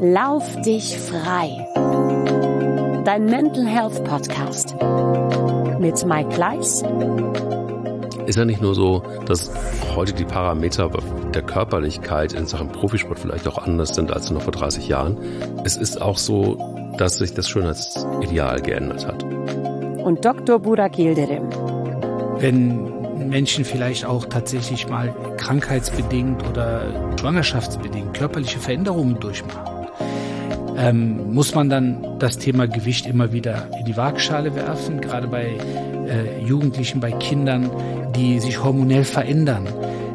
Lauf dich frei. Dein Mental Health Podcast mit Mike Kleiss. Ist ja nicht nur so, dass heute die Parameter der Körperlichkeit in Sachen Profisport vielleicht auch anders sind als noch vor 30 Jahren. Es ist auch so, dass sich das Schönheitsideal geändert hat. Und Dr. Burak Yildirim. Wenn Menschen vielleicht auch tatsächlich mal krankheitsbedingt oder schwangerschaftsbedingt körperliche Veränderungen durchmachen, muss man dann das Thema Gewicht immer wieder in die Waagschale werfen, gerade bei Jugendlichen, bei Kindern, die sich hormonell verändern.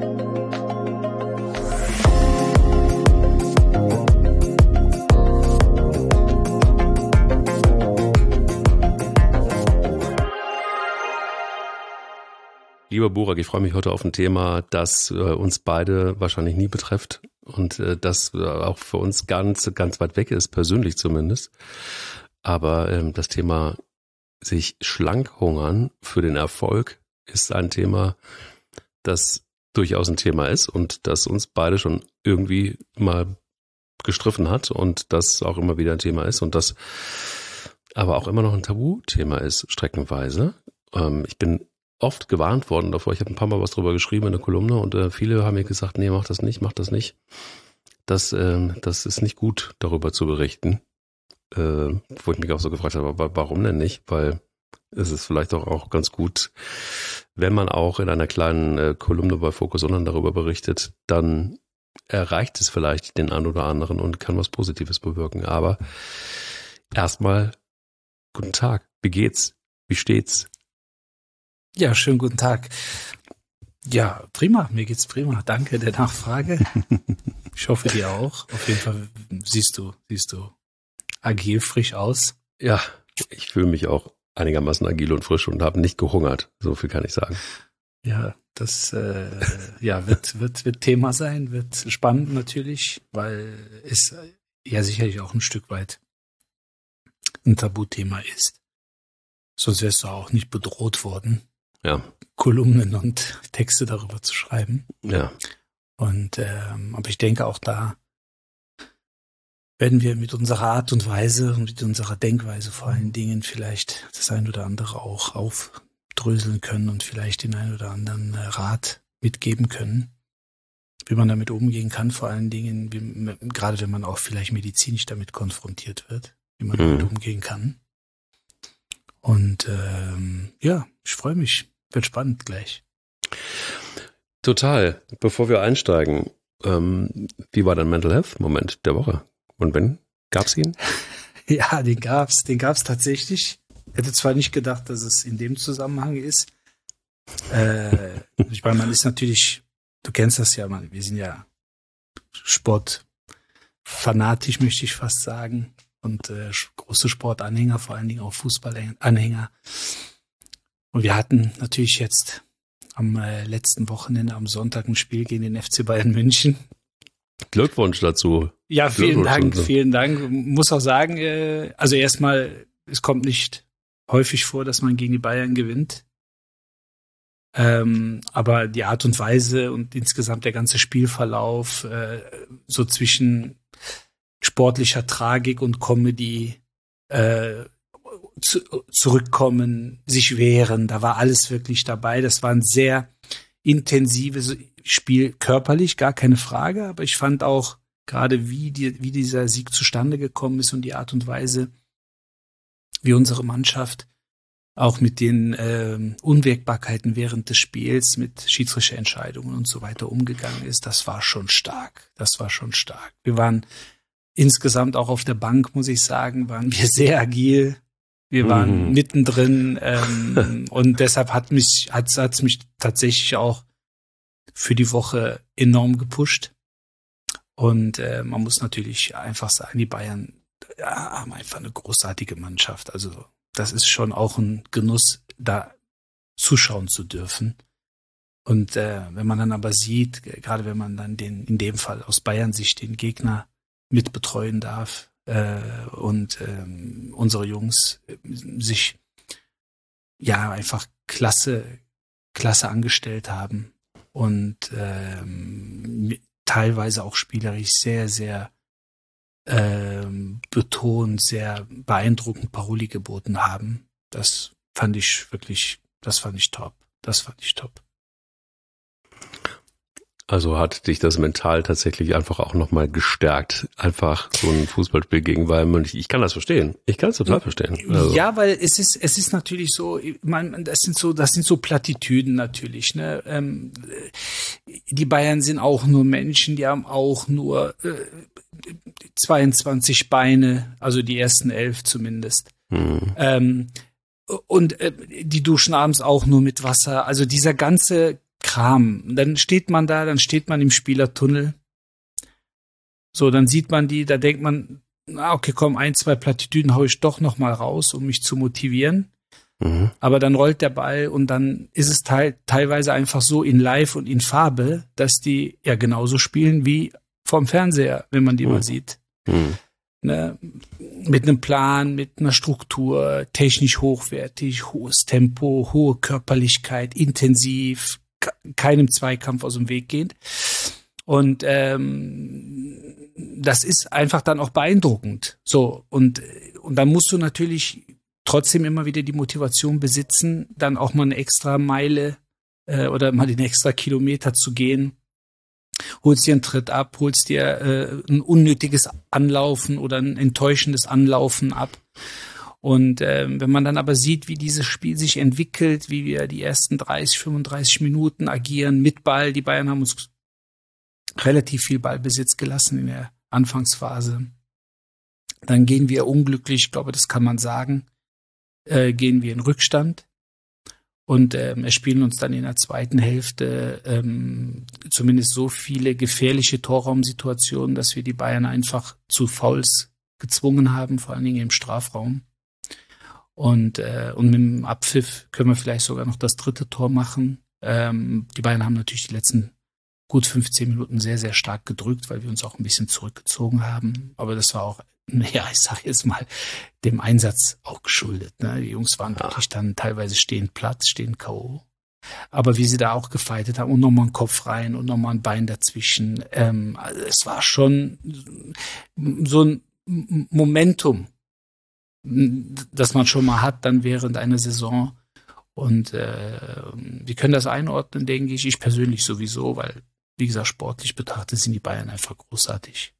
Lieber Burak, ich freue mich heute auf ein Thema, das uns beide wahrscheinlich nie betrifft und das auch für uns ganz, ganz weit weg ist, persönlich zumindest. Aber das Thema sich schlank hungern für den Erfolg ist ein Thema, das durchaus ein Thema ist und das uns beide schon irgendwie mal gestriffen hat und das auch immer wieder ein Thema ist und das aber auch immer noch ein Tabuthema ist, streckenweise. Ich bin oft gewarnt worden davor. Ich habe ein paar Mal was drüber geschrieben in der Kolumne und viele haben mir gesagt, nee, mach das nicht. Das ist nicht gut, darüber zu berichten. Wo ich mich auch so gefragt habe, warum denn nicht? Weil es ist vielleicht auch ganz gut, wenn man auch in einer kleinen Kolumne bei Focus Online darüber berichtet, dann erreicht es vielleicht den einen oder anderen und kann was Positives bewirken. Aber erstmal, guten Tag. Wie geht's? Wie steht's? Ja, schönen guten Tag. Ja, prima, mir geht's prima. Danke der Nachfrage. Ich hoffe dir auch. Auf jeden Fall siehst du agil, frisch aus. Ja, ich fühle mich auch einigermaßen agil und frisch und habe nicht gehungert. So viel kann ich sagen. Ja, das wird Thema sein, wird spannend natürlich, weil es ja sicherlich auch ein Stück weit ein Tabuthema ist. Sonst wärst du auch nicht bedroht worden. Ja. Kolumnen und Texte darüber zu schreiben. Ja. Und aber ich denke auch da werden wir mit unserer Art und Weise und mit unserer Denkweise vor allen Dingen vielleicht das ein oder andere auch aufdröseln können und vielleicht den ein oder anderen Rat mitgeben können, wie man damit umgehen kann, vor allen Dingen, gerade wenn man auch vielleicht medizinisch damit konfrontiert wird, wie man damit umgehen kann. Und ich freue mich. Wird spannend gleich. Total. Bevor wir einsteigen, wie war dein Mental Health Moment der Woche? Und wenn? Gab's ihn? Ja, den gab's tatsächlich. Hätte zwar nicht gedacht, dass es in dem Zusammenhang ist. Ich meine, man ist natürlich, du kennst das ja, wir sind ja sportfanatisch, möchte ich fast sagen. Und große Sportanhänger, vor allen Dingen auch Fußballanhänger. Und wir hatten natürlich jetzt am letzten Wochenende, am Sonntag, ein Spiel gegen den FC Bayern München. Glückwunsch dazu. Ja, vielen Dank. Muss auch sagen, also erstmal, es kommt nicht häufig vor, dass man gegen die Bayern gewinnt. Aber die Art und Weise und insgesamt der ganze Spielverlauf, so zwischen sportlicher Tragik und Comedy, zurückkommen, sich wehren, da war alles wirklich dabei. Das war ein sehr intensives Spiel, körperlich, gar keine Frage, aber ich fand auch gerade, wie dieser Sieg zustande gekommen ist und die Art und Weise, wie unsere Mannschaft auch mit den Unwägbarkeiten während des Spiels, mit Schiedsrichterentscheidungen und so weiter umgegangen ist, das war schon stark. Wir waren insgesamt auch auf der Bank, muss ich sagen, waren wir sehr agil. Wir waren mittendrin und deshalb hat's mich tatsächlich auch für die Woche enorm gepusht. Und man muss natürlich einfach sagen, die Bayern haben einfach eine großartige Mannschaft. Also das ist schon auch ein Genuss, da zuschauen zu dürfen. Und wenn man dann aber sieht, gerade wenn man dann in dem Fall aus Bayern-Sicht den Gegner mitbetreuen darf, und unsere Jungs sich ja einfach klasse angestellt haben und teilweise auch spielerisch sehr, sehr betont, sehr beeindruckend Paroli geboten haben. Das fand ich top. Also hat dich das mental tatsächlich einfach auch nochmal gestärkt, einfach so ein Fußballspiel gegen Bayern München. Ich kann das verstehen. Ich kann es total verstehen. Also. Ja, weil es ist natürlich so, das sind so Plattitüden natürlich, ne? Die Bayern sind auch nur Menschen, die haben auch nur 22 Beine, also die ersten 11 zumindest. Und die duschen abends auch nur mit Wasser. Also dieser ganze Kram. Dann steht man im Spielertunnel. So, dann sieht man die, da denkt man, okay, komm, 1, 2 Plattitüden hau ich doch noch mal raus, um mich zu motivieren. Aber dann rollt der Ball und dann ist es teilweise einfach so in Live und in Farbe, dass die ja genauso spielen wie vorm Fernseher, wenn man die mal sieht. Ne? Mit einem Plan, mit einer Struktur, technisch hochwertig, hohes Tempo, hohe Körperlichkeit, intensiv, keinem Zweikampf aus dem Weg gehend. Und das ist einfach dann auch beeindruckend. So, und dann musst du natürlich trotzdem immer wieder die Motivation besitzen, dann auch mal eine extra Meile oder mal den extra Kilometer zu gehen. Holst dir einen Tritt ab, holst dir ein unnötiges Anlaufen oder ein enttäuschendes Anlaufen ab. Und wenn man dann aber sieht, wie dieses Spiel sich entwickelt, wie wir die ersten 30, 35 Minuten agieren mit Ball, die Bayern haben uns relativ viel Ballbesitz gelassen in der Anfangsphase. Dann gehen wir unglücklich, ich glaube, das kann man sagen, gehen wir in Rückstand und erspielen uns dann in der zweiten Hälfte zumindest so viele gefährliche Torraumsituationen, dass wir die Bayern einfach zu Fouls gezwungen haben, vor allen Dingen im Strafraum. Und mit dem Abpfiff können wir vielleicht sogar noch das 3. Tor machen. Die Bayern haben natürlich die letzten gut 15 Minuten sehr, sehr stark gedrückt, weil wir uns auch ein bisschen zurückgezogen haben. Aber das war auch, ja, ich sage jetzt mal, dem Einsatz auch geschuldet. Ne? Die Jungs waren wirklich dann teilweise stehen platt, stehen K.O. Aber wie sie da auch gefeitet haben und nochmal einen Kopf rein und nochmal ein Bein dazwischen. Also es war schon so ein Momentum, das man schon mal hat dann während einer Saison. Und wir können das einordnen, denke ich. Ich persönlich sowieso, weil, wie gesagt, sportlich betrachtet sind die Bayern einfach großartig.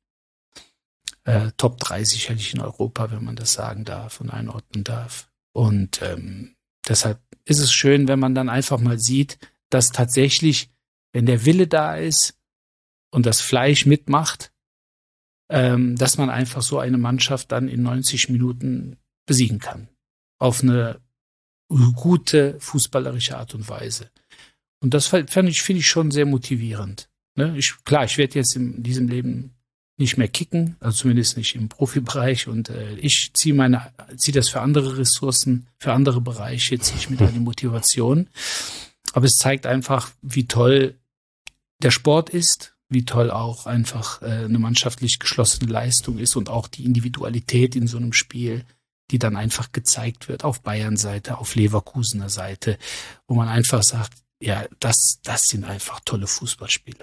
Top 3 sicherlich in Europa, wenn man das sagen darf und einordnen darf. Und deshalb ist es schön, wenn man dann einfach mal sieht, dass tatsächlich, wenn der Wille da ist und das Fleisch mitmacht, dass man einfach so eine Mannschaft dann in 90 Minuten besiegen kann. Auf eine gute fußballerische Art und Weise. Und das finde ich schon sehr motivierend. Ne? Ich werde jetzt in diesem Leben nicht mehr kicken, also zumindest nicht im Profibereich. Und ich ziehe das für andere Ressourcen, für andere Bereiche, ziehe ich mir da die Motivation. Aber es zeigt einfach, wie toll der Sport ist, wie toll auch einfach eine mannschaftlich geschlossene Leistung ist und auch die Individualität in so einem Spiel, die dann einfach gezeigt wird auf Bayern-Seite, auf Leverkusener Seite, wo man einfach sagt, ja, das sind einfach tolle Fußballspiele.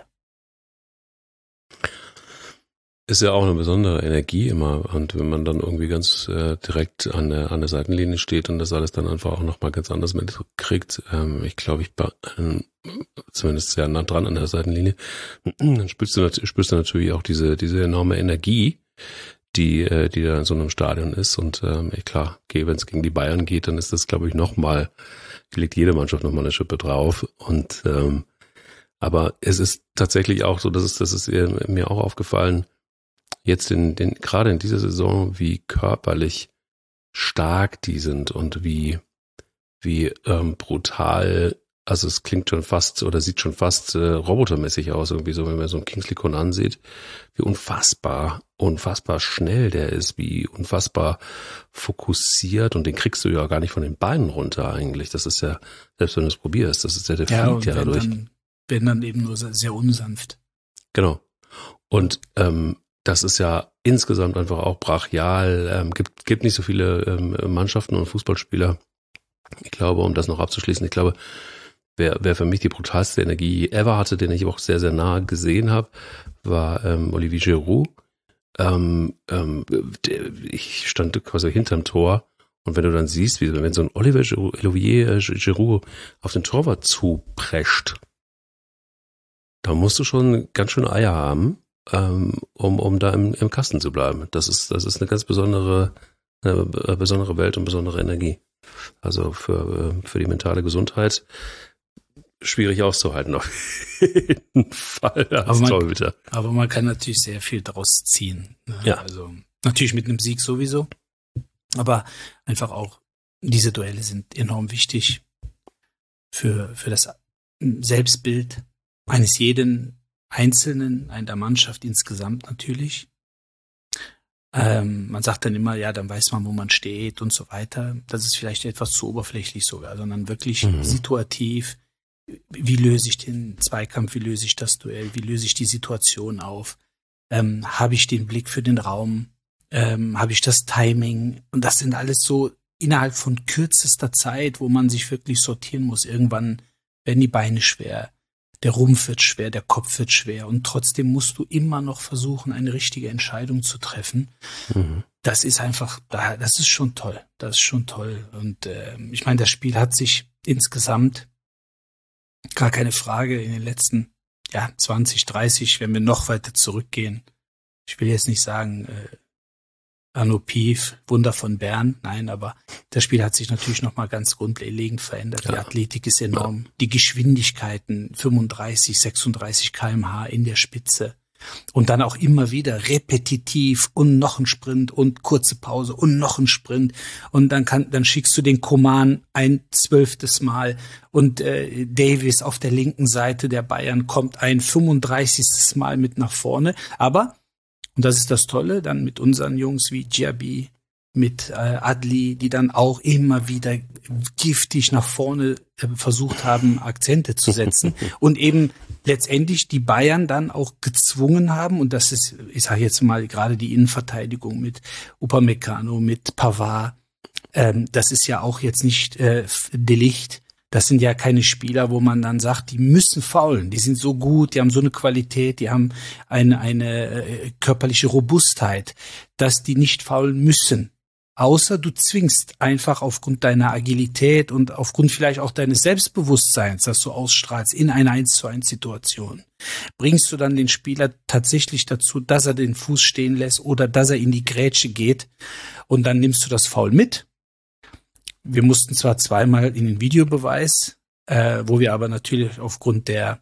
Ist ja auch eine besondere Energie immer, und wenn man dann irgendwie ganz direkt an der Seitenlinie steht und das alles dann einfach auch nochmal ganz anders mitkriegt, ich glaube, ich bin zumindest sehr nah dran an der Seitenlinie, dann spürst du natürlich auch diese enorme Energie, die da in so einem Stadion ist. Und klar, wenn es gegen die Bayern geht, dann ist das, glaube ich, legt jede Mannschaft nochmal eine Schippe drauf. Und aber es ist tatsächlich auch so, das ist mir auch aufgefallen, jetzt gerade in dieser Saison, wie körperlich stark die sind und wie brutal. Also es klingt schon fast oder sieht schon fast robotermäßig aus, irgendwie so, wenn man so einen Kingsley Coman sieht, wie unfassbar schnell der ist, wie unfassbar fokussiert, und den kriegst du ja gar nicht von den Beinen runter eigentlich. Das ist ja, selbst wenn du es probierst, der fliegt ja dadurch. Wenn dann eben nur sehr unsanft. Genau. Und das ist ja insgesamt einfach auch brachial. Gibt nicht so viele Mannschaften und Fußballspieler. Ich glaube, um das noch abzuschließen, wer für mich die brutalste Energie ever hatte, den ich auch sehr, sehr nah gesehen habe, war Olivier Giroud. ich stand quasi hinterm Tor und wenn du dann siehst, wenn so ein Olivier Giroud auf den Torwart zuprescht, da musst du schon ganz schön Eier haben, um da im Kasten zu bleiben. Das ist eine ganz besondere Welt und besondere Energie. Also für die mentale Gesundheit schwierig auszuhalten auf jeden Fall als Torhüter. Aber man kann natürlich sehr viel draus ziehen. Ne? Ja. Also natürlich mit einem Sieg sowieso, aber einfach auch diese Duelle sind enorm wichtig für das Selbstbild eines jeden Einzelnen, der Mannschaft insgesamt natürlich. Man sagt dann immer, ja, dann weiß man, wo man steht und so weiter. Das ist vielleicht etwas zu oberflächlich sogar, sondern wirklich situativ. Wie löse ich den Zweikampf? Wie löse ich das Duell? Wie löse ich die Situation auf? Habe ich den Blick für den Raum? Habe ich das Timing? Und das sind alles so innerhalb von kürzester Zeit, wo man sich wirklich sortieren muss. Irgendwann werden die Beine schwer. Der Rumpf wird schwer, der Kopf wird schwer und trotzdem musst du immer noch versuchen, eine richtige Entscheidung zu treffen. Das ist einfach, das ist schon toll. Das ist schon toll. Und ich meine, das Spiel hat sich insgesamt, gar keine Frage, in den letzten 20, 30, wenn wir noch weiter zurückgehen. Ich will jetzt nicht sagen, Arno Pief, Wunder von Bern, nein, aber das Spiel hat sich natürlich nochmal ganz grundlegend verändert. Die Athletik ist enorm. Die Geschwindigkeiten, 35, 36 km/h in der Spitze. Und dann auch immer wieder repetitiv und noch ein Sprint und kurze Pause und noch ein Sprint. Und dann schickst du den Coman ein 12. Mal und Davis auf der linken Seite der Bayern kommt ein 35. Mal mit nach vorne. Aber und das ist das Tolle, dann mit unseren Jungs wie Diaby, mit Adli, die dann auch immer wieder giftig nach vorne versucht haben, Akzente zu setzen und eben letztendlich die Bayern dann auch gezwungen haben, und das ist, ich sage jetzt mal gerade die Innenverteidigung mit Upamecano, mit Pavard, das ist ja auch jetzt nicht De Ligt. Das sind ja keine Spieler, wo man dann sagt, die müssen faulen. Die sind so gut, die haben so eine Qualität, die haben eine körperliche Robustheit, dass die nicht faulen müssen. Außer du zwingst einfach aufgrund deiner Agilität und aufgrund vielleicht auch deines Selbstbewusstseins, das du ausstrahlst in einer 1:1 Situation. Bringst du dann den Spieler tatsächlich dazu, dass er den Fuß stehen lässt oder dass er in die Grätsche geht und dann nimmst du das Foul mit. Wir mussten zwar zweimal in den Videobeweis, wo wir aber natürlich aufgrund der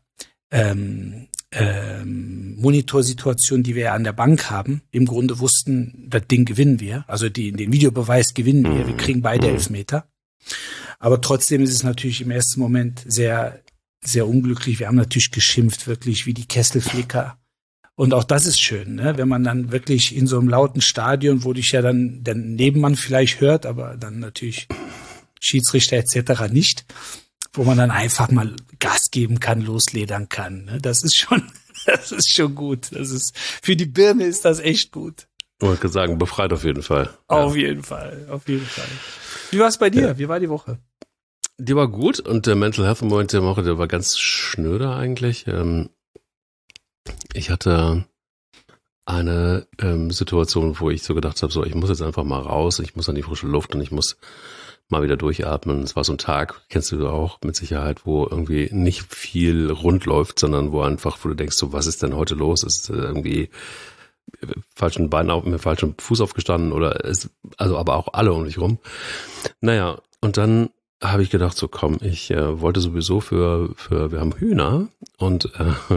Monitorsituation, die wir ja an der Bank haben, im Grunde wussten, das Ding gewinnen wir. Also den Videobeweis gewinnen wir. Wir kriegen beide Elfmeter. Aber trotzdem ist es natürlich im ersten Moment sehr, sehr unglücklich. Wir haben natürlich geschimpft, wirklich wie die Kesselflicker. Und auch das ist schön, ne? Wenn man dann wirklich in so einem lauten Stadion, wo dich ja dann der Nebenmann vielleicht hört, aber dann natürlich Schiedsrichter etc. nicht, wo man dann einfach mal Gas geben kann, losledern kann. Ne? Das ist schon gut. Für die Birne ist das echt gut. Ich wollte sagen, befreit auf jeden Fall. Auf jeden Fall. Wie war es bei dir? Wie war die Woche? Die war gut und der Mental Health Moment der Woche, der war ganz schnöder eigentlich. Ich hatte eine Situation, wo ich so gedacht habe, so ich muss jetzt einfach mal raus, ich muss an die frische Luft und ich muss mal wieder durchatmen. Es war so ein Tag, kennst du auch mit Sicherheit, wo irgendwie nicht viel rund läuft, sondern wo du denkst, so was ist denn heute los? Ist irgendwie falschen Bein mit falschem Fuß aufgestanden oder aber auch alle um mich rum. Naja, und dann habe ich gedacht, so komm, ich wollte sowieso wir haben Hühner und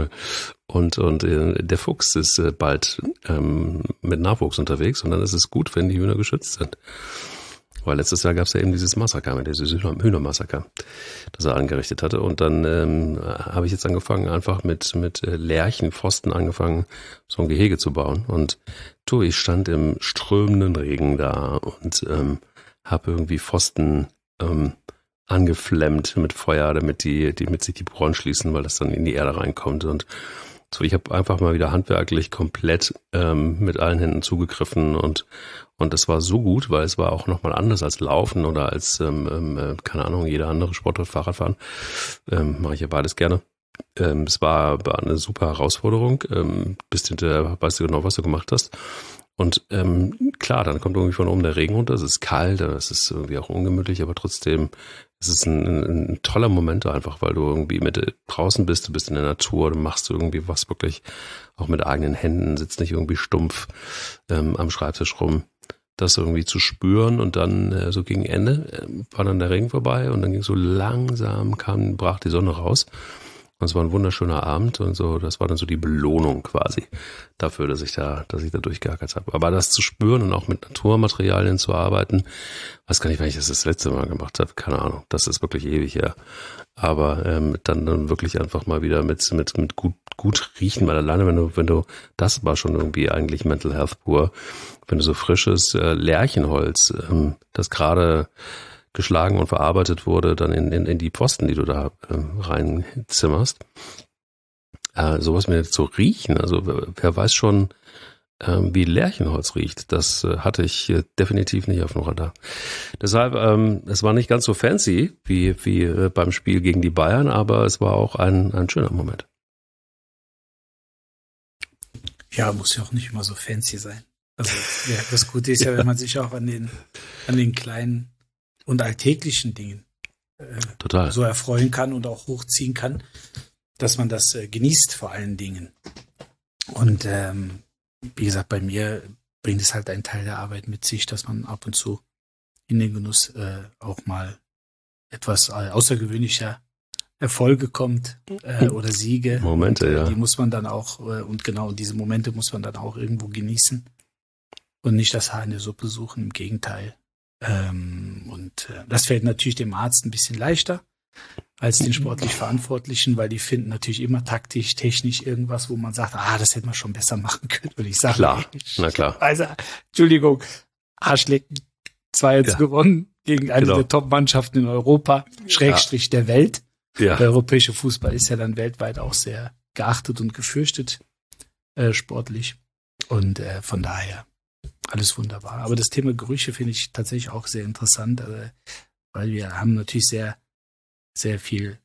der Fuchs ist bald mit Nachwuchs unterwegs und dann ist es gut, wenn die Hühner geschützt sind. Weil letztes Jahr gab es ja eben dieses Massaker, dieses Hühnermassaker, das er angerichtet hatte. Und dann habe ich jetzt angefangen, einfach mit Lärchenpfosten angefangen, so ein Gehege zu bauen. Und ich stand im strömenden Regen da und habe irgendwie Pfosten angeflemmt mit Feuer, damit sich die Poren schließen, weil das dann in die Erde reinkommt. Und so, ich habe einfach mal wieder handwerklich komplett mit allen Händen zugegriffen und das war so gut, weil es war auch nochmal anders als Laufen oder als, keine Ahnung, jeder andere Sportart, Fahrradfahren. Mache ich ja beides gerne. es war eine super Herausforderung. Bist hinterher, weißt du genau, was du gemacht hast. Und klar, dann kommt irgendwie von oben der Regen runter, es ist kalt, es ist irgendwie auch ungemütlich, aber trotzdem es ist ein toller Moment einfach, weil du irgendwie mit draußen bist, du bist in der Natur, du machst irgendwie was wirklich auch mit eigenen Händen, sitzt nicht irgendwie stumpf am Schreibtisch rum. Das irgendwie zu spüren und dann so gegen Ende war dann der Regen vorbei und dann ging so langsam, brach die Sonne raus. Und es war ein wunderschöner Abend und so, das war dann so die Belohnung quasi dafür, dass ich da durchgeackert habe. Aber das zu spüren und auch mit Naturmaterialien zu arbeiten, weiß gar nicht, wann ich das letzte Mal gemacht habe, keine Ahnung, das ist wirklich ewig her. Aber dann wirklich einfach mal wieder mit gut riechen, weil alleine wenn du, das war schon irgendwie eigentlich Mental Health pur, wenn du so frisches Lärchenholz, das gerade geschlagen und verarbeitet wurde, dann in die Pfosten, die du da reinzimmerst. Sowas mir zu riechen, also wer weiß schon, wie Lärchenholz riecht, das hatte ich definitiv nicht auf dem Radar. Deshalb, es war nicht ganz so fancy wie beim Spiel gegen die Bayern, aber es war auch ein schöner Moment. Ja, muss ja auch nicht immer so fancy sein. Also ja, das Gute ist ja, wenn man sich auch an den kleinen und alltäglichen Dingen total so erfreuen kann und auch hochziehen kann, dass man das genießt vor allen Dingen. Und wie gesagt, bei mir bringt es halt einen Teil der Arbeit mit sich, dass man ab und zu in den Genuss auch mal etwas außergewöhnlicher Erfolge kommt oder Siege. Momente, ja. Die muss man dann auch, und genau diese Momente muss man dann auch irgendwo genießen und nicht das Haar in der Suppe suchen, im Gegenteil. Das fällt natürlich dem Arzt ein bisschen leichter als den sportlich Verantwortlichen, weil die finden natürlich immer taktisch, technisch irgendwas, wo man sagt, das hätte man schon besser machen können, würde ich sagen. Klar, na klar. Also, Entschuldigung, Arschlecken, 2-1 gewonnen gegen eine der Top-Mannschaften in Europa, Schrägstrich der Welt. Ja. Der europäische Fußball ist ja dann weltweit auch sehr geachtet und gefürchtet, sportlich. Und von daher alles wunderbar. Aber das Thema Gerüche finde ich tatsächlich auch sehr interessant, weil wir haben natürlich sehr, sehr viel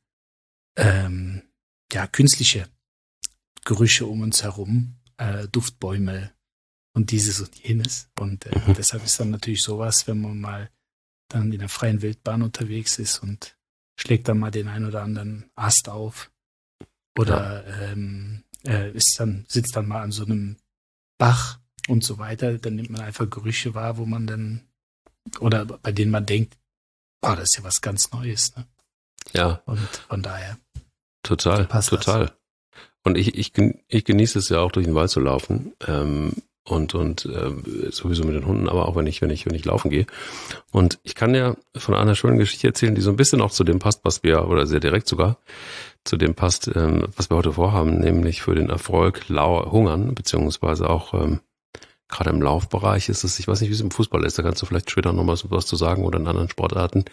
künstliche Gerüche um uns herum, Duftbäume und dieses und jenes. Und deshalb ist dann natürlich sowas, wenn man mal dann in der freien Wildbahn unterwegs ist und schlägt dann mal den einen oder anderen Ast auf oder sitzt dann mal an so einem Bach und so weiter, dann nimmt man einfach Gerüche wahr, wo man dann, oder bei denen man denkt, das ist ja was ganz Neues, ne? Ja. Und von daher. Total. Und ich genieße es ja auch, durch den Wald zu laufen, und sowieso mit den Hunden, aber auch wenn ich laufen gehe. Und ich kann ja von einer schönen Geschichte erzählen, die so ein bisschen auch zu dem passt, oder sehr direkt sogar, zu dem passt, was wir heute vorhaben, nämlich für den Erfolg hungern, beziehungsweise auch gerade im Laufbereich ist es, ich weiß nicht, wie es im Fußball ist, da kannst du vielleicht später noch mal was zu sagen oder in anderen Sportarten.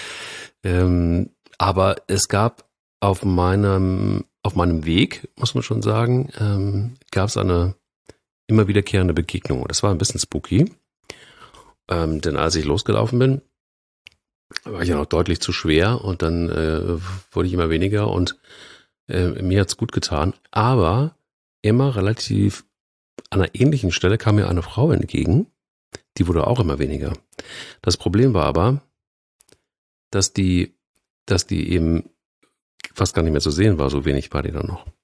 Aber es gab auf meinem Weg, muss man schon sagen, gab es eine immer wiederkehrende Begegnung. Das war ein bisschen spooky, denn als ich losgelaufen bin, war ich ja noch deutlich zu schwer und dann wurde ich immer weniger und mir hat's gut getan, aber immer relativ an einer ähnlichen Stelle kam mir eine Frau entgegen, die wurde auch immer weniger. Das Problem war aber, dass die eben fast gar nicht mehr zu sehen war, so wenig war die dann noch.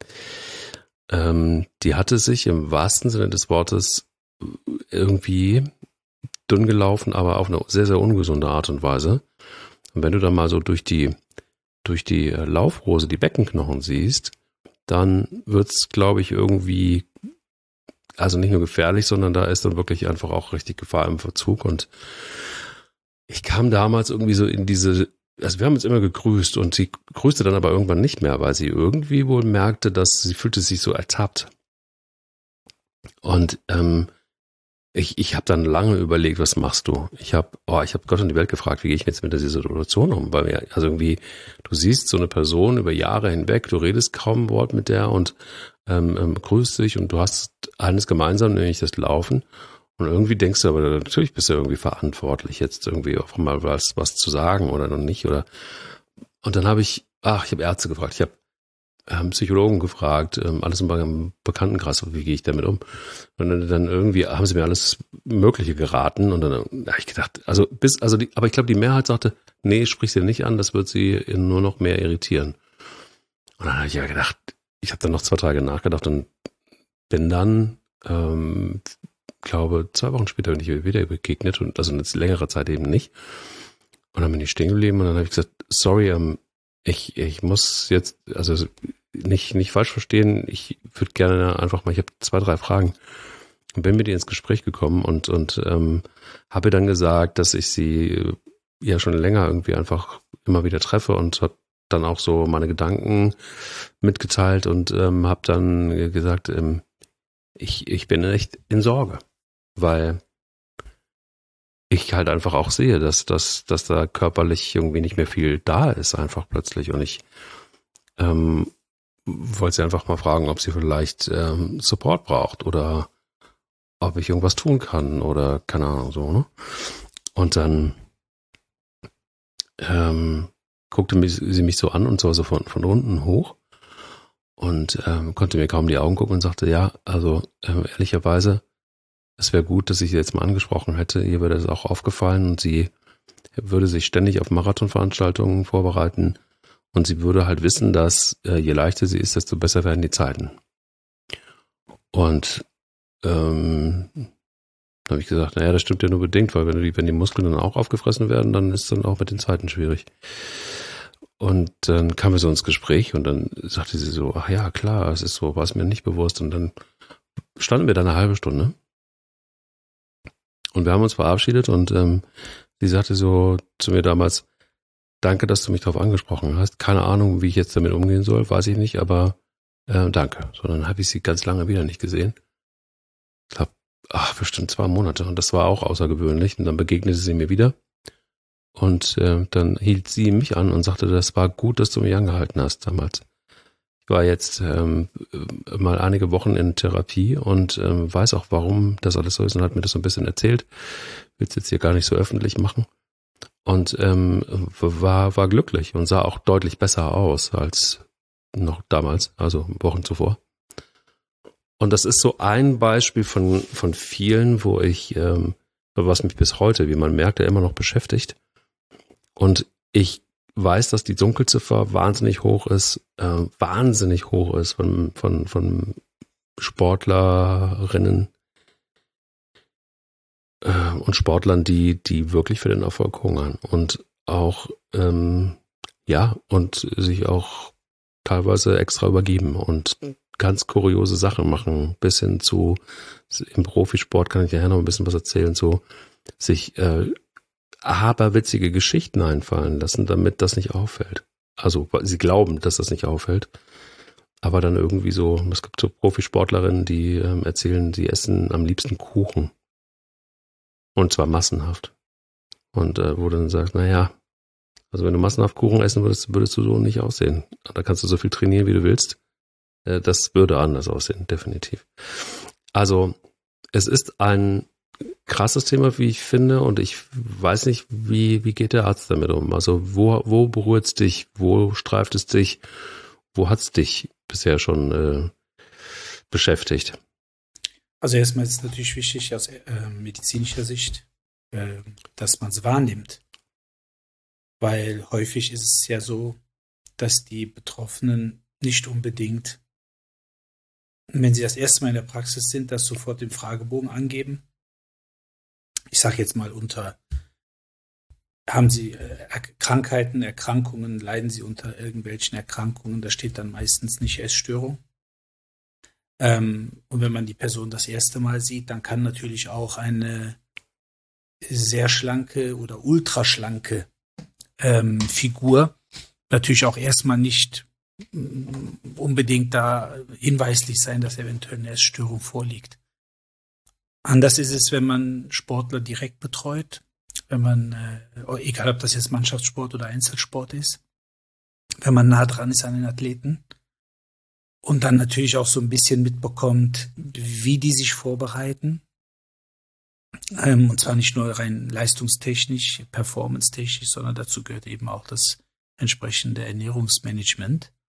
Die hatte sich im wahrsten Sinne des Wortes irgendwie dünn gelaufen, aber auf eine sehr, sehr ungesunde Art und Weise. Und wenn du dann mal so durch die Laufrose die Beckenknochen siehst, dann wird's, glaube ich, irgendwie, also nicht nur gefährlich, sondern da ist dann wirklich einfach auch richtig Gefahr im Verzug. Und ich kam damals irgendwie so in also wir haben uns immer gegrüßt und sie grüßte dann aber irgendwann nicht mehr, weil sie irgendwie wohl merkte, dass sie fühlte sich so ertappt. Und ich habe dann lange überlegt, was machst du? Ich habe Gott und die Welt gefragt, wie gehe ich jetzt mit dieser Situation um? Weil mir, also irgendwie, du siehst so eine Person über Jahre hinweg, du redest kaum ein Wort mit der und grüßt dich und du hast eines gemeinsam, nämlich das Laufen. Und irgendwie denkst du, aber natürlich bist du irgendwie verantwortlich, jetzt irgendwie auch mal was zu sagen oder noch nicht. Und dann habe ich habe Ärzte gefragt. Ich habe Psychologen gefragt, alles in meinem Bekanntenkreis, wie gehe ich damit um? Und dann irgendwie haben sie mir alles Mögliche geraten und dann habe ich gedacht, aber ich glaube, die Mehrheit sagte, nee, sprich sie nicht an, das wird sie nur noch mehr irritieren. Und dann habe ich ja gedacht, ich habe dann noch 2 Tage nachgedacht und bin dann, glaube 2 Wochen später bin ich wieder begegnet und also eine längere Zeit eben nicht. Und dann bin ich stehen geblieben und dann habe ich gesagt, sorry, ich muss jetzt, also nicht falsch verstehen, ich würde gerne einfach mal, ich habe 2, 3 Fragen und bin mit ihr ins Gespräch gekommen und habe dann gesagt, dass ich sie ja schon länger irgendwie einfach immer wieder treffe und habe dann auch so meine Gedanken mitgeteilt und habe dann gesagt, ich bin echt in Sorge, weil ich halt einfach auch sehe, dass da körperlich irgendwie nicht mehr viel da ist, einfach plötzlich. Und ich wollte sie einfach mal fragen, ob sie vielleicht Support braucht oder ob ich irgendwas tun kann oder keine Ahnung so, ne? Und dann guckte sie mich so an und zwar so von unten hoch und konnte mir kaum die Augen gucken und sagte, ja, also ehrlicherweise, es wäre gut, dass ich sie jetzt mal angesprochen hätte. Ihr wäre das auch aufgefallen und sie würde sich ständig auf Marathonveranstaltungen vorbereiten und sie würde halt wissen, dass je leichter sie ist, desto besser werden die Zeiten. Und dann habe ich gesagt, naja, das stimmt ja nur bedingt, weil wenn die Muskeln dann auch aufgefressen werden, dann ist es dann auch mit den Zeiten schwierig. Und dann kamen wir so ins Gespräch und dann sagte sie so, ach ja, klar, es ist so, war es mir nicht bewusst. Und dann standen wir da eine halbe Stunde und wir haben uns verabschiedet und sie sagte so zu mir damals, danke, dass du mich darauf angesprochen hast. Keine Ahnung, wie ich jetzt damit umgehen soll, weiß ich nicht, aber danke. So, dann habe ich sie ganz lange wieder nicht gesehen. Ich glaube, bestimmt 2 Monate und das war auch außergewöhnlich. Und dann begegnete sie mir wieder und dann hielt sie mich an und sagte, das war gut, dass du mich angehalten hast damals. Ich war jetzt mal einige Wochen in Therapie und weiß auch, warum das alles so ist und hat mir das so ein bisschen erzählt. Will es jetzt hier gar nicht so öffentlich machen. Und war glücklich und sah auch deutlich besser aus als noch damals, also Wochen zuvor. Und das ist so ein Beispiel von vielen, wo was mich bis heute, wie man merkt, ja immer noch beschäftigt. Und ich weiß, dass die Dunkelziffer wahnsinnig hoch ist von Sportlerinnen und Sportlern, die wirklich für den Erfolg hungern und auch und sich auch teilweise extra übergeben und ganz kuriose Sachen machen, bis hin zu im Profisport kann ich ja noch ein bisschen was erzählen, so sich aberwitzige Geschichten einfallen lassen, damit das nicht auffällt. Also sie glauben, dass das nicht auffällt, aber dann irgendwie so, es gibt so Profisportlerinnen, die erzählen, sie essen am liebsten Kuchen. Und zwar massenhaft. Und wo du dann sagst, naja, also wenn du massenhaft Kuchen essen würdest, würdest du so nicht aussehen. Da kannst du so viel trainieren, wie du willst. Das würde anders aussehen, definitiv. Also es ist ein krasses Thema, wie ich finde, und ich weiß nicht, wie geht der Arzt damit um? Also wo berührt es dich? Wo streift es dich? Wo hat es dich bisher schon beschäftigt? Also erstmal ist es natürlich wichtig aus medizinischer Sicht, dass man es wahrnimmt. Weil häufig ist es ja so, dass die Betroffenen nicht unbedingt, wenn sie das erste Mal in der Praxis sind, das sofort im Fragebogen angeben. Ich sage jetzt mal haben sie Krankheiten, Erkrankungen, leiden sie unter irgendwelchen Erkrankungen, da steht dann meistens nicht Essstörung. Und wenn man die Person das erste Mal sieht, dann kann natürlich auch eine sehr schlanke oder ultraschlanke Figur natürlich auch erstmal nicht unbedingt da hinweislich sein, dass eventuell eine Essstörung vorliegt. Anders ist es, wenn man Sportler direkt betreut, wenn man, egal ob das jetzt Mannschaftssport oder Einzelsport ist, wenn man nah dran ist an den Athleten und dann natürlich auch so ein bisschen mitbekommt, wie die sich vorbereiten. Und zwar nicht nur rein leistungstechnisch, performance-technisch, sondern dazu gehört eben auch das entsprechende Ernährungsmanagement.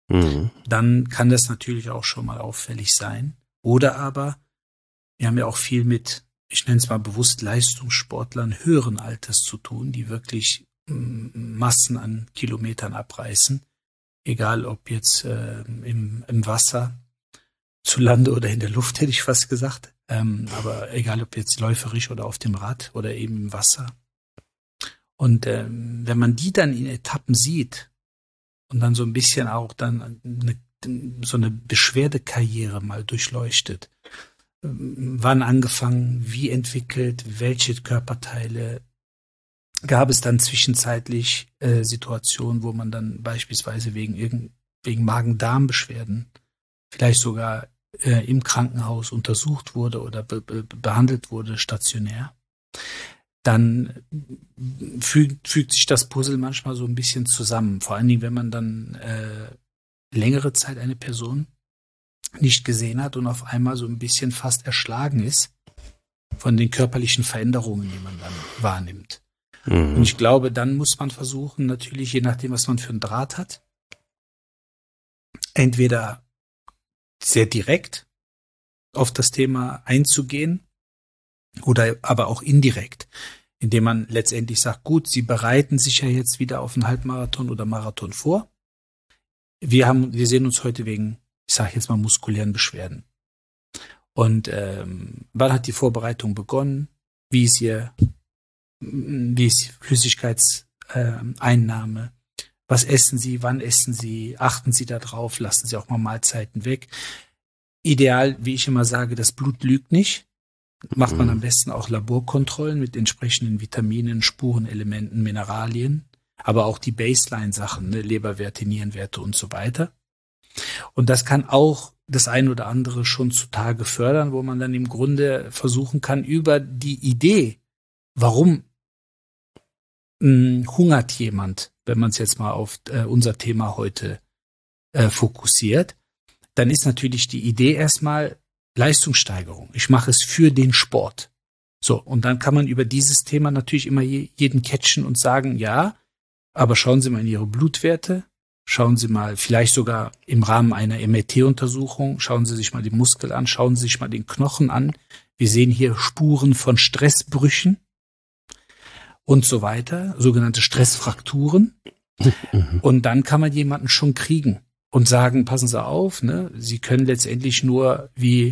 dann kann das natürlich auch schon mal auffällig sein. Oder aber, wir haben ja auch viel mit, ich nenne es mal bewusst, Leistungssportlern höheren Alters zu tun, die wirklich Massen an Kilometern abreißen. Egal ob jetzt im Wasser, zu Lande oder in der Luft, hätte ich fast gesagt. Aber egal ob jetzt läuferisch oder auf dem Rad oder eben im Wasser. Und wenn man die dann in Etappen sieht und dann so ein bisschen auch dann so eine Beschwerdekarriere mal durchleuchtet, wann angefangen, wie entwickelt, welche Körperteile, gab es dann zwischenzeitlich Situationen, wo man dann beispielsweise wegen Magen-Darm-Beschwerden vielleicht sogar im Krankenhaus untersucht wurde oder behandelt wurde, stationär, dann fügt sich das Puzzle manchmal so ein bisschen zusammen. Vor allen Dingen, wenn man dann längere Zeit eine Person nicht gesehen hat und auf einmal so ein bisschen fast erschlagen ist von den körperlichen Veränderungen, die man dann wahrnimmt. Und ich glaube, dann muss man versuchen, natürlich, je nachdem, was man für einen Draht hat, entweder sehr direkt auf das Thema einzugehen oder aber auch indirekt, indem man letztendlich sagt, gut, Sie bereiten sich ja jetzt wieder auf einen Halbmarathon oder Marathon vor. Wir sehen uns heute wegen, ich sage jetzt mal, muskulären Beschwerden. Und wann hat die Vorbereitung begonnen? Wie ist Flüssigkeitseinnahme? Was essen Sie? Wann essen Sie? Achten Sie da drauf? Lassen Sie auch mal Mahlzeiten weg. Ideal, wie ich immer sage, das Blut lügt nicht. Macht man am besten auch Laborkontrollen mit entsprechenden Vitaminen, Spurenelementen, Mineralien, aber auch die Baseline-Sachen, ne, Leberwerte, Nierenwerte und so weiter. Und das kann auch das ein oder andere schon zutage fördern, wo man dann im Grunde versuchen kann, über die Idee, warum hungert jemand, wenn man es jetzt mal auf unser Thema heute fokussiert, dann ist natürlich die Idee erstmal Leistungssteigerung. Ich mache es für den Sport. So, und dann kann man über dieses Thema natürlich immer jeden catchen und sagen, ja, aber schauen Sie mal in Ihre Blutwerte, schauen Sie mal vielleicht sogar im Rahmen einer MRT-Untersuchung, schauen Sie sich mal den Muskel an, schauen Sie sich mal den Knochen an. Wir sehen hier Spuren von Stressbrüchen und so weiter, sogenannte Stressfrakturen. Und dann kann man jemanden schon kriegen und sagen, passen Sie auf, ne? Sie können letztendlich nur wie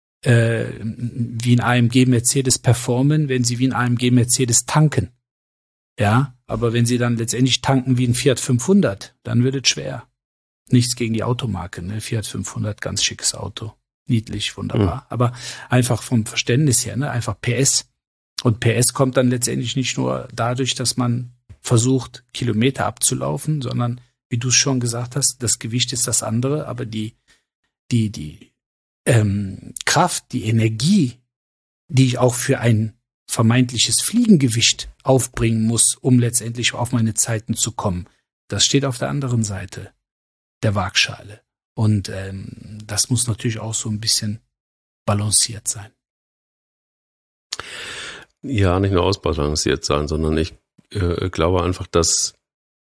ein AMG Mercedes performen, wenn Sie wie ein AMG Mercedes tanken. Ja, aber wenn Sie dann letztendlich tanken wie ein Fiat 500, dann wird es schwer. Nichts gegen die Automarke, ne? Fiat 500, ganz schickes Auto. Niedlich, wunderbar. Aber einfach vom Verständnis her, ne? Einfach PS. Und PS kommt dann letztendlich nicht nur dadurch, dass man versucht, Kilometer abzulaufen, sondern, wie du es schon gesagt hast, das Gewicht ist das andere, aber die Kraft, die Energie, die ich auch für ein vermeintliches Fliegengewicht aufbringen muss, um letztendlich auf meine Zeiten zu kommen, das steht auf der anderen Seite der Waagschale. Und das muss natürlich auch so ein bisschen balanciert sein. Ja, nicht nur ausbalanciert sein, sondern ich glaube einfach, dass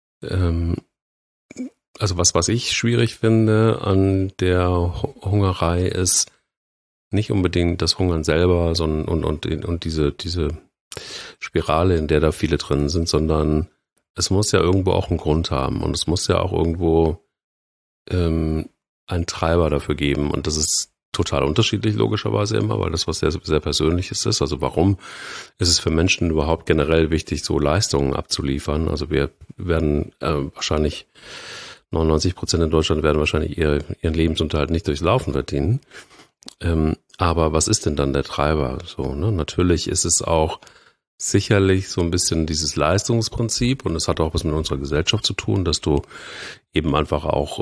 also was ich schwierig finde an der Hungerei ist nicht unbedingt das Hungern selber, sondern und diese Spirale, in der da viele drin sind, sondern es muss ja irgendwo auch einen Grund haben und es muss ja auch irgendwo einen Treiber dafür geben und das ist total unterschiedlich logischerweise immer, weil das was sehr, sehr Persönliches ist. Also warum ist es für Menschen überhaupt generell wichtig, so Leistungen abzuliefern? Also wir werden wahrscheinlich 99% in Deutschland werden wahrscheinlich ihren Lebensunterhalt nicht durchs Laufen verdienen. Aber was ist denn dann der Treiber? So, ne? Natürlich ist es auch sicherlich so ein bisschen dieses Leistungsprinzip und es hat auch was mit unserer Gesellschaft zu tun, dass du eben einfach auch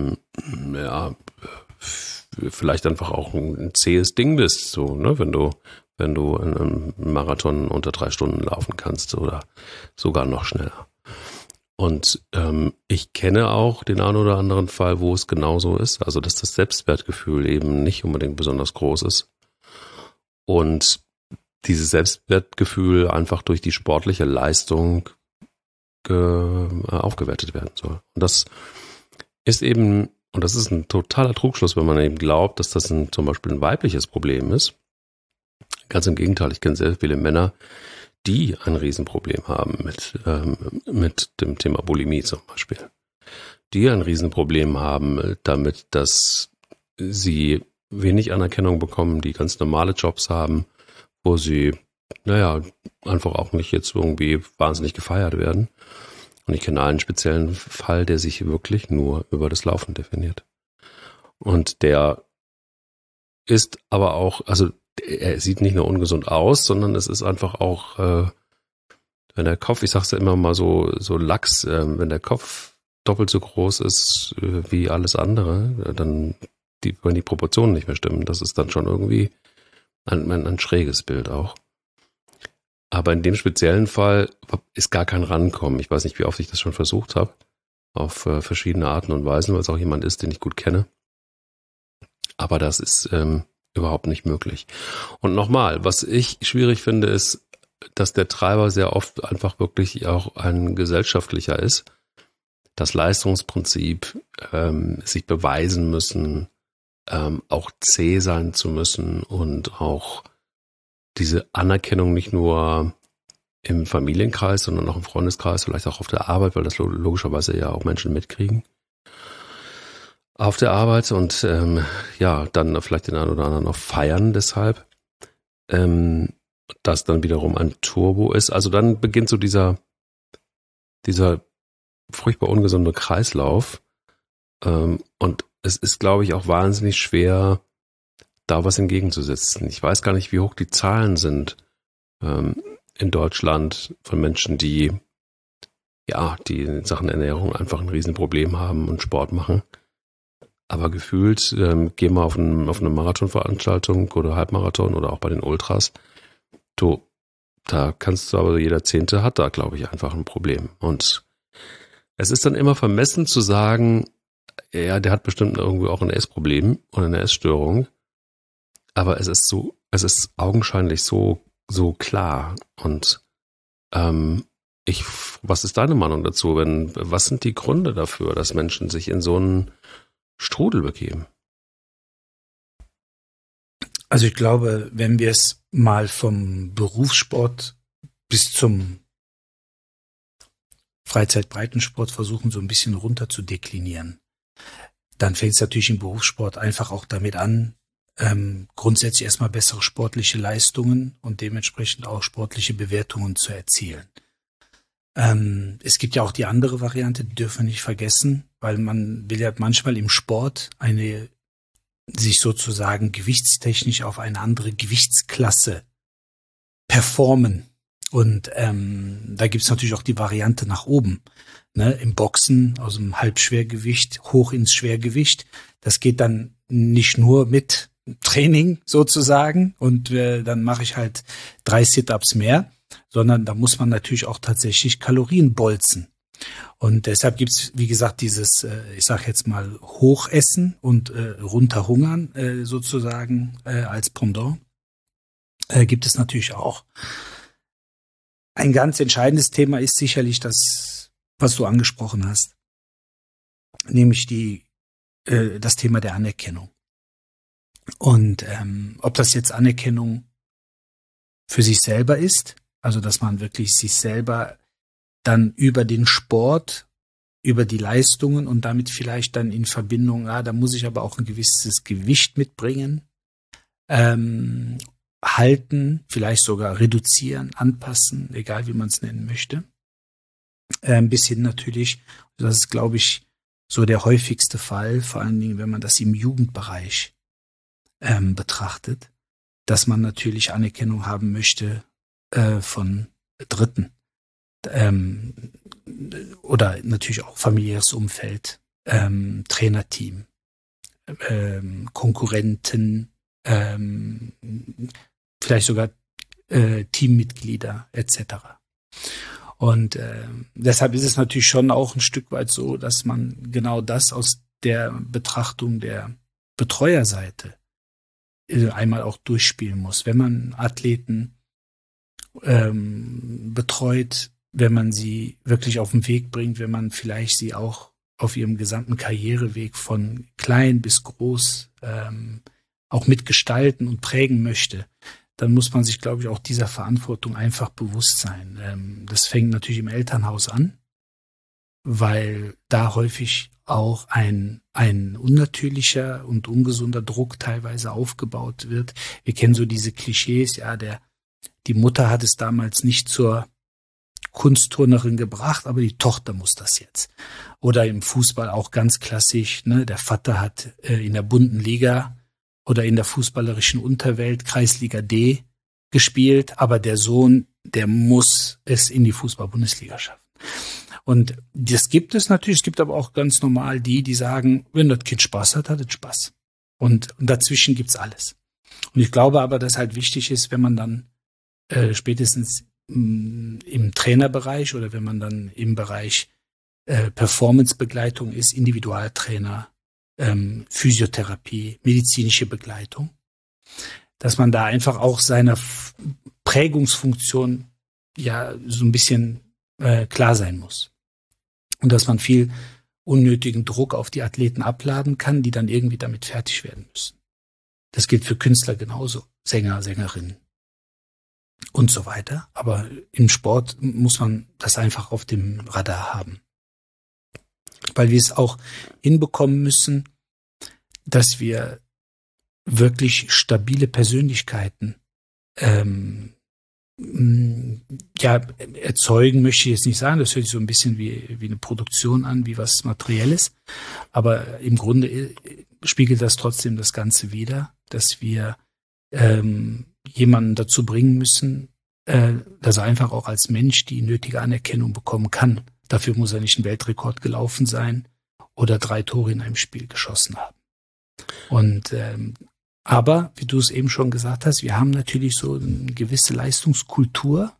vielleicht einfach auch ein zähes Ding bist, so, ne, wenn du einen Marathon unter 3 Stunden laufen kannst oder sogar noch schneller. Und ich kenne auch den einen oder anderen Fall, wo es genauso ist, also dass das Selbstwertgefühl eben nicht unbedingt besonders groß ist und dieses Selbstwertgefühl einfach durch die sportliche Leistung aufgewertet werden soll. Und das ist eben, und das ist ein totaler Trugschluss, wenn man eben glaubt, dass das zum Beispiel ein weibliches Problem ist. Ganz im Gegenteil, ich kenne sehr viele Männer, die ein Riesenproblem haben mit dem Thema Bulimie zum Beispiel. Die ein Riesenproblem haben damit, dass sie wenig Anerkennung bekommen, die ganz normale Jobs haben, wo sie, einfach auch nicht jetzt irgendwie wahnsinnig gefeiert werden. Und ich kenne einen speziellen Fall, der sich wirklich nur über das Laufen definiert. Und der ist aber auch, also er sieht nicht nur ungesund aus, sondern es ist einfach auch, wenn der Kopf, ich sag's ja immer mal so lax, wenn der Kopf doppelt so groß ist wie alles andere, dann wenn die Proportionen nicht mehr stimmen, das ist dann schon irgendwie ein schräges Bild auch. Aber in dem speziellen Fall ist gar kein Rankommen. Ich weiß nicht, wie oft ich das schon versucht habe, auf verschiedene Arten und Weisen, weil es auch jemand ist, den ich gut kenne. Aber das ist überhaupt nicht möglich. Und nochmal, was ich schwierig finde, ist, dass der Treiber sehr oft einfach wirklich auch ein gesellschaftlicher ist. Das Leistungsprinzip, sich beweisen müssen, auch zäh sein zu müssen und auch diese Anerkennung nicht nur im Familienkreis, sondern auch im Freundeskreis, vielleicht auch auf der Arbeit, weil das logischerweise ja auch Menschen mitkriegen. Auf der Arbeit und dann vielleicht den einen oder anderen auch feiern deshalb, das dann wiederum ein Turbo ist. Also dann beginnt so dieser furchtbar ungesunde Kreislauf und es ist, glaube ich, auch wahnsinnig schwer, da was entgegenzusetzen. Ich weiß gar nicht, wie hoch die Zahlen sind in Deutschland von Menschen, die in Sachen Ernährung einfach ein Riesenproblem haben und Sport machen. Aber gefühlt, geh mal auf eine Marathonveranstaltung oder Halbmarathon oder auch bei den Ultras, da kannst du aber, jeder Zehnte hat da, glaube ich, einfach ein Problem. Und es ist dann immer vermessen zu sagen, ja, der hat bestimmt irgendwie auch ein Essproblem oder eine Essstörung. Aber es ist augenscheinlich so klar. Und was ist deine Meinung dazu? Was sind die Gründe dafür, dass Menschen sich in so einen Strudel begeben? Also ich glaube, wenn wir es mal vom Berufssport bis zum Freizeitbreitensport versuchen, so ein bisschen runter zu deklinieren, dann fängt es natürlich im Berufssport einfach auch damit an, grundsätzlich erstmal bessere sportliche Leistungen und dementsprechend auch sportliche Bewertungen zu erzielen. Es gibt ja auch die andere Variante, die dürfen wir nicht vergessen, weil man will ja manchmal im Sport sich sozusagen gewichtstechnisch auf eine andere Gewichtsklasse performen. Und da gibt es natürlich auch die Variante nach oben. Ne? Im Boxen aus dem Halbschwergewicht hoch ins Schwergewicht. Das geht dann nicht nur mit Training sozusagen und dann mache ich halt 3 Sit-Ups mehr, sondern da muss man natürlich auch tatsächlich Kalorien bolzen. Und deshalb gibt's, wie gesagt, dieses, ich sage jetzt mal, Hochessen und runterhungern sozusagen als Pendant gibt es natürlich auch. Ein ganz entscheidendes Thema ist sicherlich das, was du angesprochen hast, nämlich das Thema der Anerkennung. Und ob das jetzt Anerkennung für sich selber ist, also dass man wirklich sich selber dann über den Sport, über die Leistungen und damit vielleicht dann in Verbindung, da muss ich aber auch ein gewisses Gewicht mitbringen, halten, vielleicht sogar reduzieren, anpassen, egal wie man es nennen möchte. Bis hin natürlich, das ist, glaube ich, so der häufigste Fall, vor allen Dingen, wenn man das im Jugendbereich betrachtet, dass man natürlich Anerkennung haben möchte von Dritten. Oder natürlich auch familiäres Umfeld, Trainerteam, Konkurrenten, vielleicht sogar Teammitglieder etc. Und deshalb ist es natürlich schon auch ein Stück weit so, dass man genau das aus der Betrachtung der Betreuerseite einmal auch durchspielen muss. Wenn man Athleten betreut, wenn man sie wirklich auf den Weg bringt, wenn man vielleicht sie auch auf ihrem gesamten Karriereweg von klein bis groß auch mitgestalten und prägen möchte, dann muss man sich, glaube ich, auch dieser Verantwortung einfach bewusst sein. Das fängt natürlich im Elternhaus an, weil da häufig auch ein unnatürlicher und ungesunder Druck teilweise aufgebaut wird. Wir kennen so diese Klischees, ja, die Mutter hat es damals nicht zur Kunstturnerin gebracht, aber die Tochter muss das jetzt. Oder im Fußball auch ganz klassisch, ne, der Vater hat in der bunten Liga oder in der fußballerischen Unterwelt Kreisliga D gespielt, aber der Sohn, der muss es in die Fußball-Bundesliga schaffen. Und das gibt es natürlich, es gibt aber auch ganz normal die sagen, wenn das Kind Spaß hat, hat es Spaß. Und dazwischen gibt's alles. Und ich glaube aber, dass halt wichtig ist, wenn man dann spätestens im Trainerbereich oder wenn man dann im Bereich Performance-Begleitung ist, Individualtrainer, Physiotherapie, medizinische Begleitung, dass man da einfach auch seiner Prägungsfunktion ja so ein bisschen klar sein muss. Und dass man viel unnötigen Druck auf die Athleten abladen kann, die dann irgendwie damit fertig werden müssen. Das gilt für Künstler genauso, Sänger, Sängerinnen und so weiter. Aber im Sport muss man das einfach auf dem Radar haben. Weil wir es auch hinbekommen müssen, dass wir wirklich stabile Persönlichkeiten erzeugen, möchte ich jetzt nicht sagen. Das hört sich so ein bisschen wie eine Produktion an, wie was Materielles. Aber im Grunde spiegelt das trotzdem das Ganze wider, dass wir jemanden dazu bringen müssen, dass er einfach auch als Mensch die nötige Anerkennung bekommen kann. Dafür muss er nicht einen Weltrekord gelaufen sein oder 3 Tore in einem Spiel geschossen haben. Und aber, wie du es eben schon gesagt hast, wir haben natürlich so eine gewisse Leistungskultur.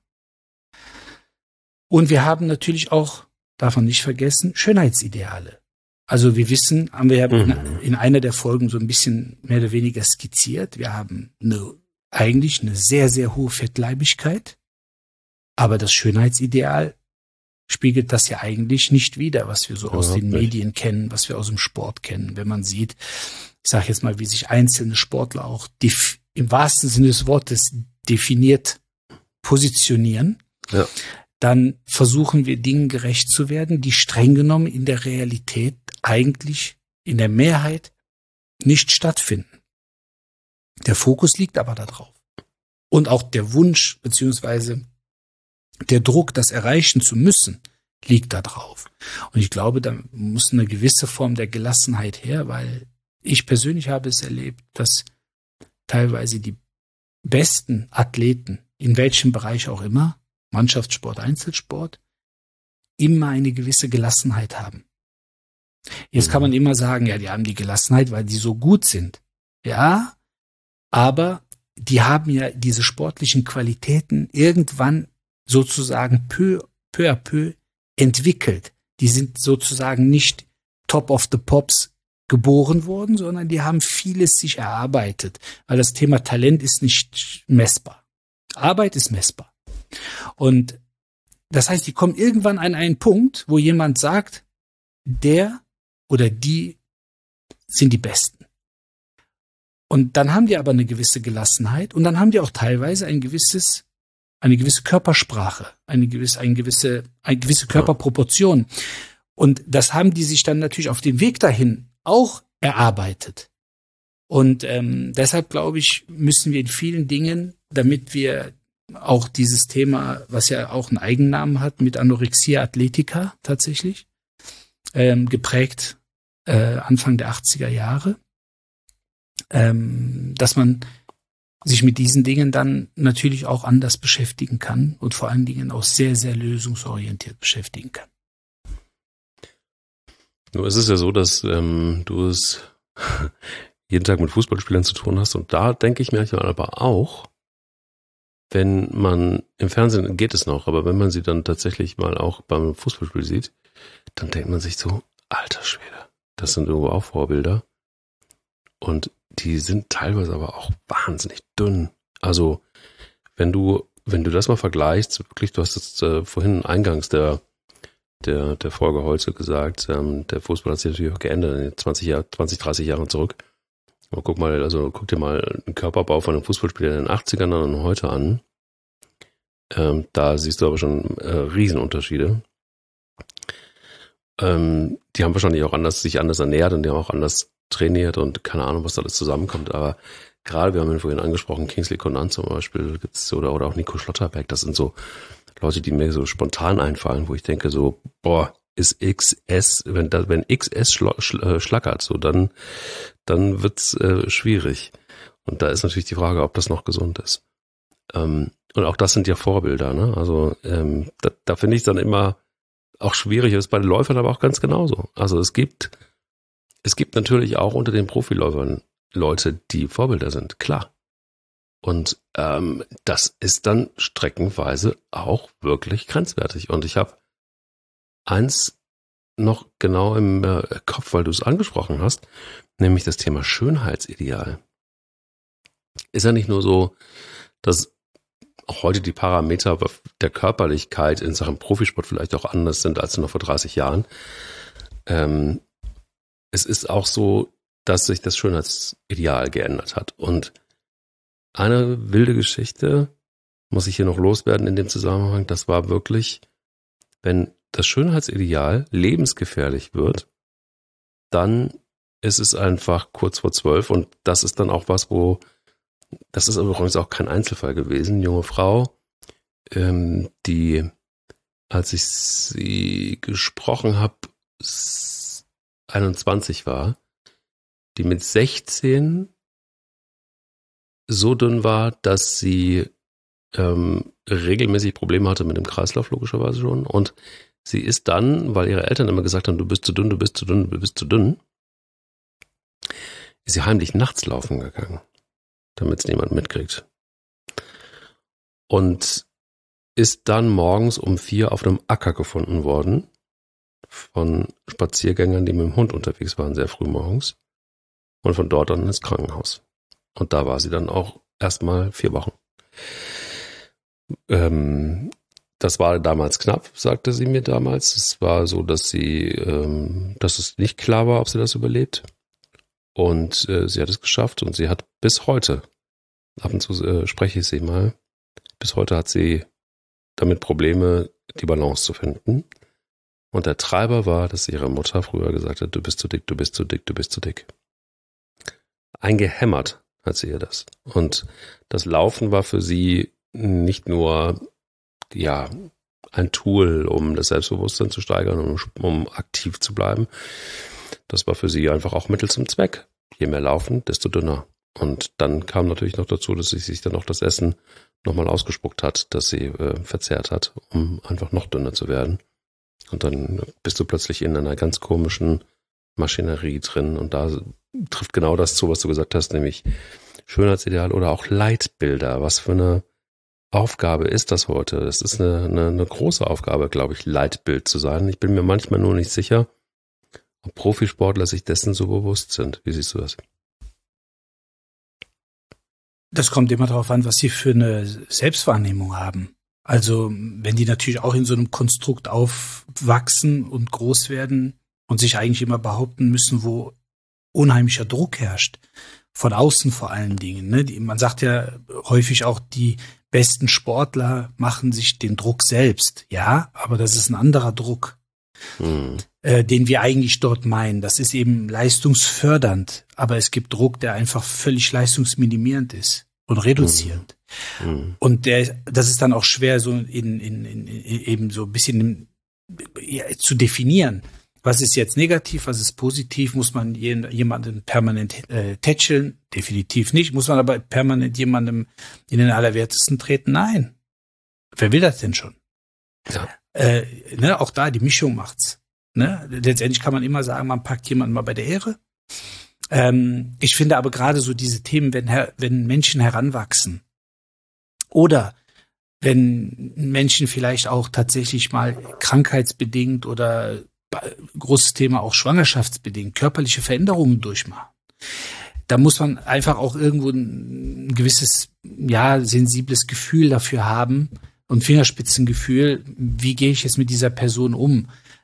Und wir haben natürlich auch, darf man nicht vergessen, Schönheitsideale. Also wir wissen, haben wir ja in einer der Folgen so ein bisschen mehr oder weniger skizziert. Wir haben eigentlich eine sehr, sehr hohe Fettleibigkeit. Aber das Schönheitsideal spiegelt das ja eigentlich nicht wider, was wir so aus den Medien kennen, was wir aus dem Sport kennen. Wenn man sieht, ich sage jetzt mal, wie sich einzelne Sportler auch im wahrsten Sinne des Wortes definiert positionieren, dann versuchen wir Dingen gerecht zu werden, die streng genommen in der Realität eigentlich in der Mehrheit nicht stattfinden. Der Fokus liegt aber da drauf. Und auch der Wunsch beziehungsweise der Druck, das erreichen zu müssen, liegt da drauf. Und ich glaube, da muss eine gewisse Form der Gelassenheit her, weil ich persönlich habe es erlebt, dass teilweise die besten Athleten, in welchem Bereich auch immer, Mannschaftssport, Einzelsport, immer eine gewisse Gelassenheit haben. Jetzt kann man immer sagen, ja, die haben die Gelassenheit, weil die so gut sind. Ja, aber die haben ja diese sportlichen Qualitäten irgendwann sozusagen peu à peu entwickelt. Die sind sozusagen nicht top of the pops geboren worden, sondern die haben vieles sich erarbeitet, weil das Thema Talent ist nicht messbar. Arbeit ist messbar. Und das heißt, die kommen irgendwann an einen Punkt, wo jemand sagt, der oder die sind die Besten. Und dann haben die aber eine gewisse Gelassenheit und dann haben die auch teilweise eine gewisse Körpersprache, eine gewisse Körperproportion. Und das haben die sich dann natürlich auf dem Weg dahin auch erarbeitet. Und deshalb, glaube ich, müssen wir in vielen Dingen, damit wir auch dieses Thema, was ja auch einen Eigennamen hat, mit Anorexia Athletica tatsächlich, geprägt Anfang der 80er Jahre, dass man sich mit diesen Dingen dann natürlich auch anders beschäftigen kann und vor allen Dingen auch sehr, sehr lösungsorientiert beschäftigen kann. Nur ist es ja so, dass du es jeden Tag mit Fußballspielern zu tun hast und da denke ich manchmal aber auch, wenn man im Fernsehen geht es noch, aber wenn man sie dann tatsächlich mal auch beim Fußballspiel sieht, dann denkt man sich so, alter Schwede, das sind irgendwo auch Vorbilder und die sind teilweise aber auch wahnsinnig dünn. Also wenn du das mal vergleichst, wirklich, du hast es vorhin eingangs der der Folge Holze gesagt, der Fußball hat sich natürlich auch geändert, 20, 30 Jahre zurück. Aber guck dir mal den Körperbau von einem Fußballspieler in den 80ern an und heute an. Da siehst du aber schon Riesenunterschiede. Die haben wahrscheinlich auch sich anders ernährt und die haben auch anders trainiert und keine Ahnung, was da alles zusammenkommt. Aber gerade, wir haben ihn vorhin angesprochen, Kingsley Coman zum Beispiel gibt's oder auch Nico Schlotterbeck, das sind so Leute, die mir so spontan einfallen, wo ich denke so, boah, ist XS, wenn XS schlackert, so dann wird's schwierig. Und da ist natürlich die Frage, ob das noch gesund ist. Und auch das sind ja Vorbilder, ne? Also da finde ich es dann immer auch schwierig, das ist bei den Läufern aber auch ganz genauso. Also es gibt natürlich auch unter den Profiläufern Leute, die Vorbilder sind, klar. Und das ist dann streckenweise auch wirklich grenzwertig. Und ich habe eins noch genau im Kopf, weil du es angesprochen hast, nämlich das Thema Schönheitsideal. Ist ja nicht nur so, dass auch heute die Parameter der Körperlichkeit in Sachen Profisport vielleicht auch anders sind als noch vor 30 Jahren. Es ist auch so, dass sich das Schönheitsideal geändert hat. Und eine wilde Geschichte muss ich hier noch loswerden in dem Zusammenhang. Das war wirklich, wenn das Schönheitsideal lebensgefährlich wird, dann ist es einfach kurz vor 12 und das ist dann auch was, das ist übrigens auch kein Einzelfall gewesen. Eine junge Frau, die, als ich sie gesprochen habe, 21 war, die mit 16 so dünn war, dass sie regelmäßig Probleme hatte mit dem Kreislauf, logischerweise schon. Und sie ist dann, weil ihre Eltern immer gesagt haben, du bist zu dünn, du bist zu dünn, du bist zu dünn, ist sie heimlich nachts laufen gegangen, damit es niemand mitkriegt. Und ist dann morgens um 4 auf einem Acker gefunden worden von Spaziergängern, die mit dem Hund unterwegs waren, sehr früh morgens. Und von dort dann ins Krankenhaus. Und da war sie dann auch erstmal 4 Wochen. Das war damals knapp, sagte sie mir damals. Es war so, dass es nicht klar war, ob sie das überlebt. Und sie hat es geschafft und sie hat bis heute, ab und zu spreche ich sie mal, bis heute hat sie damit Probleme, die Balance zu finden. Und der Treiber war, dass ihre Mutter früher gesagt hat, du bist zu dick, du bist zu dick, du bist zu dick. Eingehämmert hat sie ihr das. Und das Laufen war für sie nicht nur ein Tool, um das Selbstbewusstsein zu steigern, um aktiv zu bleiben. Das war für sie einfach auch Mittel zum Zweck. Je mehr laufen, desto dünner. Und dann kam natürlich noch dazu, dass sie sich dann auch das Essen nochmal ausgespuckt hat, das sie verzehrt hat, um einfach noch dünner zu werden. Und dann bist du plötzlich in einer ganz komischen Maschinerie drin. Und da trifft genau das zu, was du gesagt hast, nämlich Schönheitsideal oder auch Leitbilder. Was für eine Aufgabe ist das heute? Es ist eine große Aufgabe, glaube ich, Leitbild zu sein. Ich bin mir manchmal nur nicht sicher, ob Profisportler sich dessen so bewusst sind. Wie siehst du das? Das kommt immer darauf an, was sie für eine Selbstwahrnehmung haben. Also wenn die natürlich auch in so einem Konstrukt aufwachsen und groß werden und sich eigentlich immer behaupten müssen, wo unheimlicher Druck herrscht, von außen vor allen Dingen. Ne? Man sagt ja häufig auch, die besten Sportler machen sich den Druck selbst. Ja, aber das ist ein anderer Druck, den wir eigentlich dort meinen. Das ist eben leistungsfördernd, aber es gibt Druck, der einfach völlig leistungsminimierend ist und reduzierend. Und das ist dann auch schwer, so eben so ein bisschen zu definieren. Was ist jetzt negativ, was ist positiv? Muss man jemanden permanent tätscheln? Definitiv nicht. Muss man aber permanent jemandem in den Allerwertesten treten? Nein. Wer will das denn schon? Ja. Auch da, die Mischung macht's. Ne? Letztendlich kann man immer sagen, man packt jemanden mal bei der Ehre. Ich finde aber gerade so diese Themen, wenn Menschen heranwachsen oder wenn Menschen vielleicht auch tatsächlich mal krankheitsbedingt oder großes Thema auch schwangerschaftsbedingt körperliche Veränderungen durchmachen. Da muss man einfach auch irgendwo ein gewisses, sensibles Gefühl dafür haben und Fingerspitzengefühl, wie gehe ich jetzt mit dieser Person um?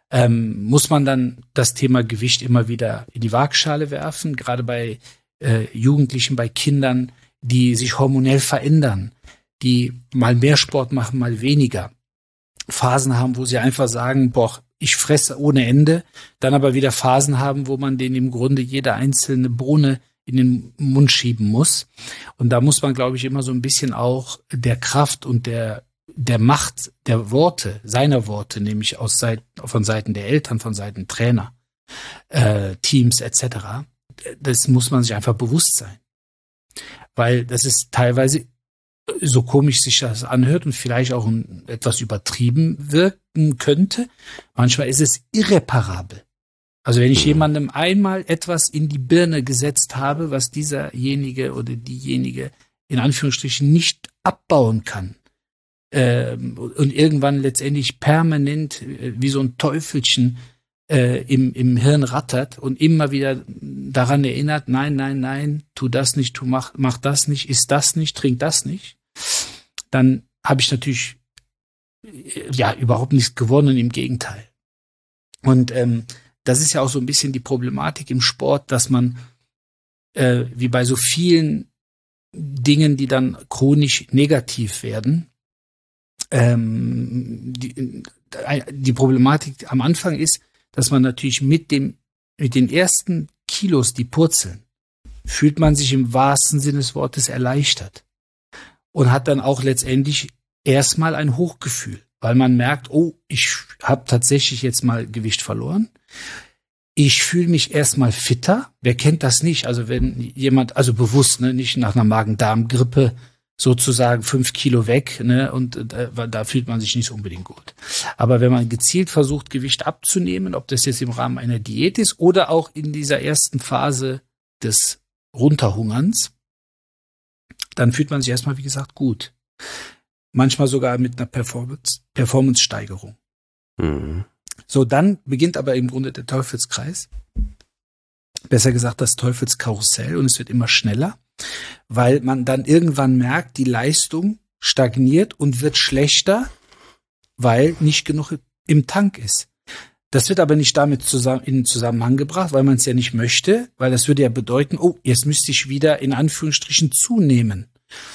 muss man dann das Thema Gewicht immer wieder in die Waagschale werfen, gerade bei Jugendlichen, bei Kindern, die sich hormonell verändern, die mal mehr Sport machen, mal weniger, Phasen haben, wo sie einfach sagen, boah, ich fresse ohne Ende, dann aber wieder Phasen haben, wo man denen im Grunde jede einzelne Bohne in den Mund schieben muss. Und da muss man, glaube ich, immer so ein bisschen auch der Kraft und der Macht der Worte, seiner Worte, nämlich von Seiten der Eltern, von Seiten Trainer, Teams etc., das muss man sich einfach bewusst sein. Weil das ist teilweise, so komisch sich das anhört und vielleicht auch etwas übertrieben wirken könnte, manchmal ist es irreparabel. Also wenn ich jemandem einmal etwas in die Birne gesetzt habe, was dieserjenige oder diejenige in Anführungsstrichen nicht abbauen kann, und irgendwann letztendlich permanent wie so ein Teufelchen im Hirn rattert und immer wieder daran erinnert, nein, tu das nicht, mach das nicht, iss das nicht, trink das nicht, dann habe ich natürlich überhaupt nichts gewonnen, im Gegenteil. Und das ist ja auch so ein bisschen die Problematik im Sport, dass man wie bei so vielen Dingen, die dann chronisch negativ werden, die Problematik am Anfang ist, dass man natürlich mit den ersten Kilos, die purzeln, fühlt man sich im wahrsten Sinne des Wortes erleichtert und hat dann auch letztendlich erstmal ein Hochgefühl, weil man merkt, oh, ich habe tatsächlich jetzt mal Gewicht verloren. Ich fühle mich erstmal fitter. Wer kennt das nicht? Also wenn jemand, also bewusst, ne, nicht nach einer Magen-Darm-Grippe sozusagen 5 Kilo weg, ne, und da fühlt man sich nicht unbedingt gut. Aber wenn man gezielt versucht, Gewicht abzunehmen, ob das jetzt im Rahmen einer Diät ist oder auch in dieser ersten Phase des Runterhungerns, dann fühlt man sich erstmal, wie gesagt, gut. Manchmal sogar mit einer Performance-Steigerung. Mhm. So, dann beginnt aber im Grunde der Teufelskreis. Besser gesagt, das Teufelskarussell, und es wird immer schneller, weil man dann irgendwann merkt, die Leistung stagniert und wird schlechter, weil nicht genug im Tank ist. Das wird aber nicht damit in Zusammenhang gebracht, weil man es ja nicht möchte, weil das würde ja bedeuten, oh, jetzt müsste ich wieder in Anführungsstrichen zunehmen.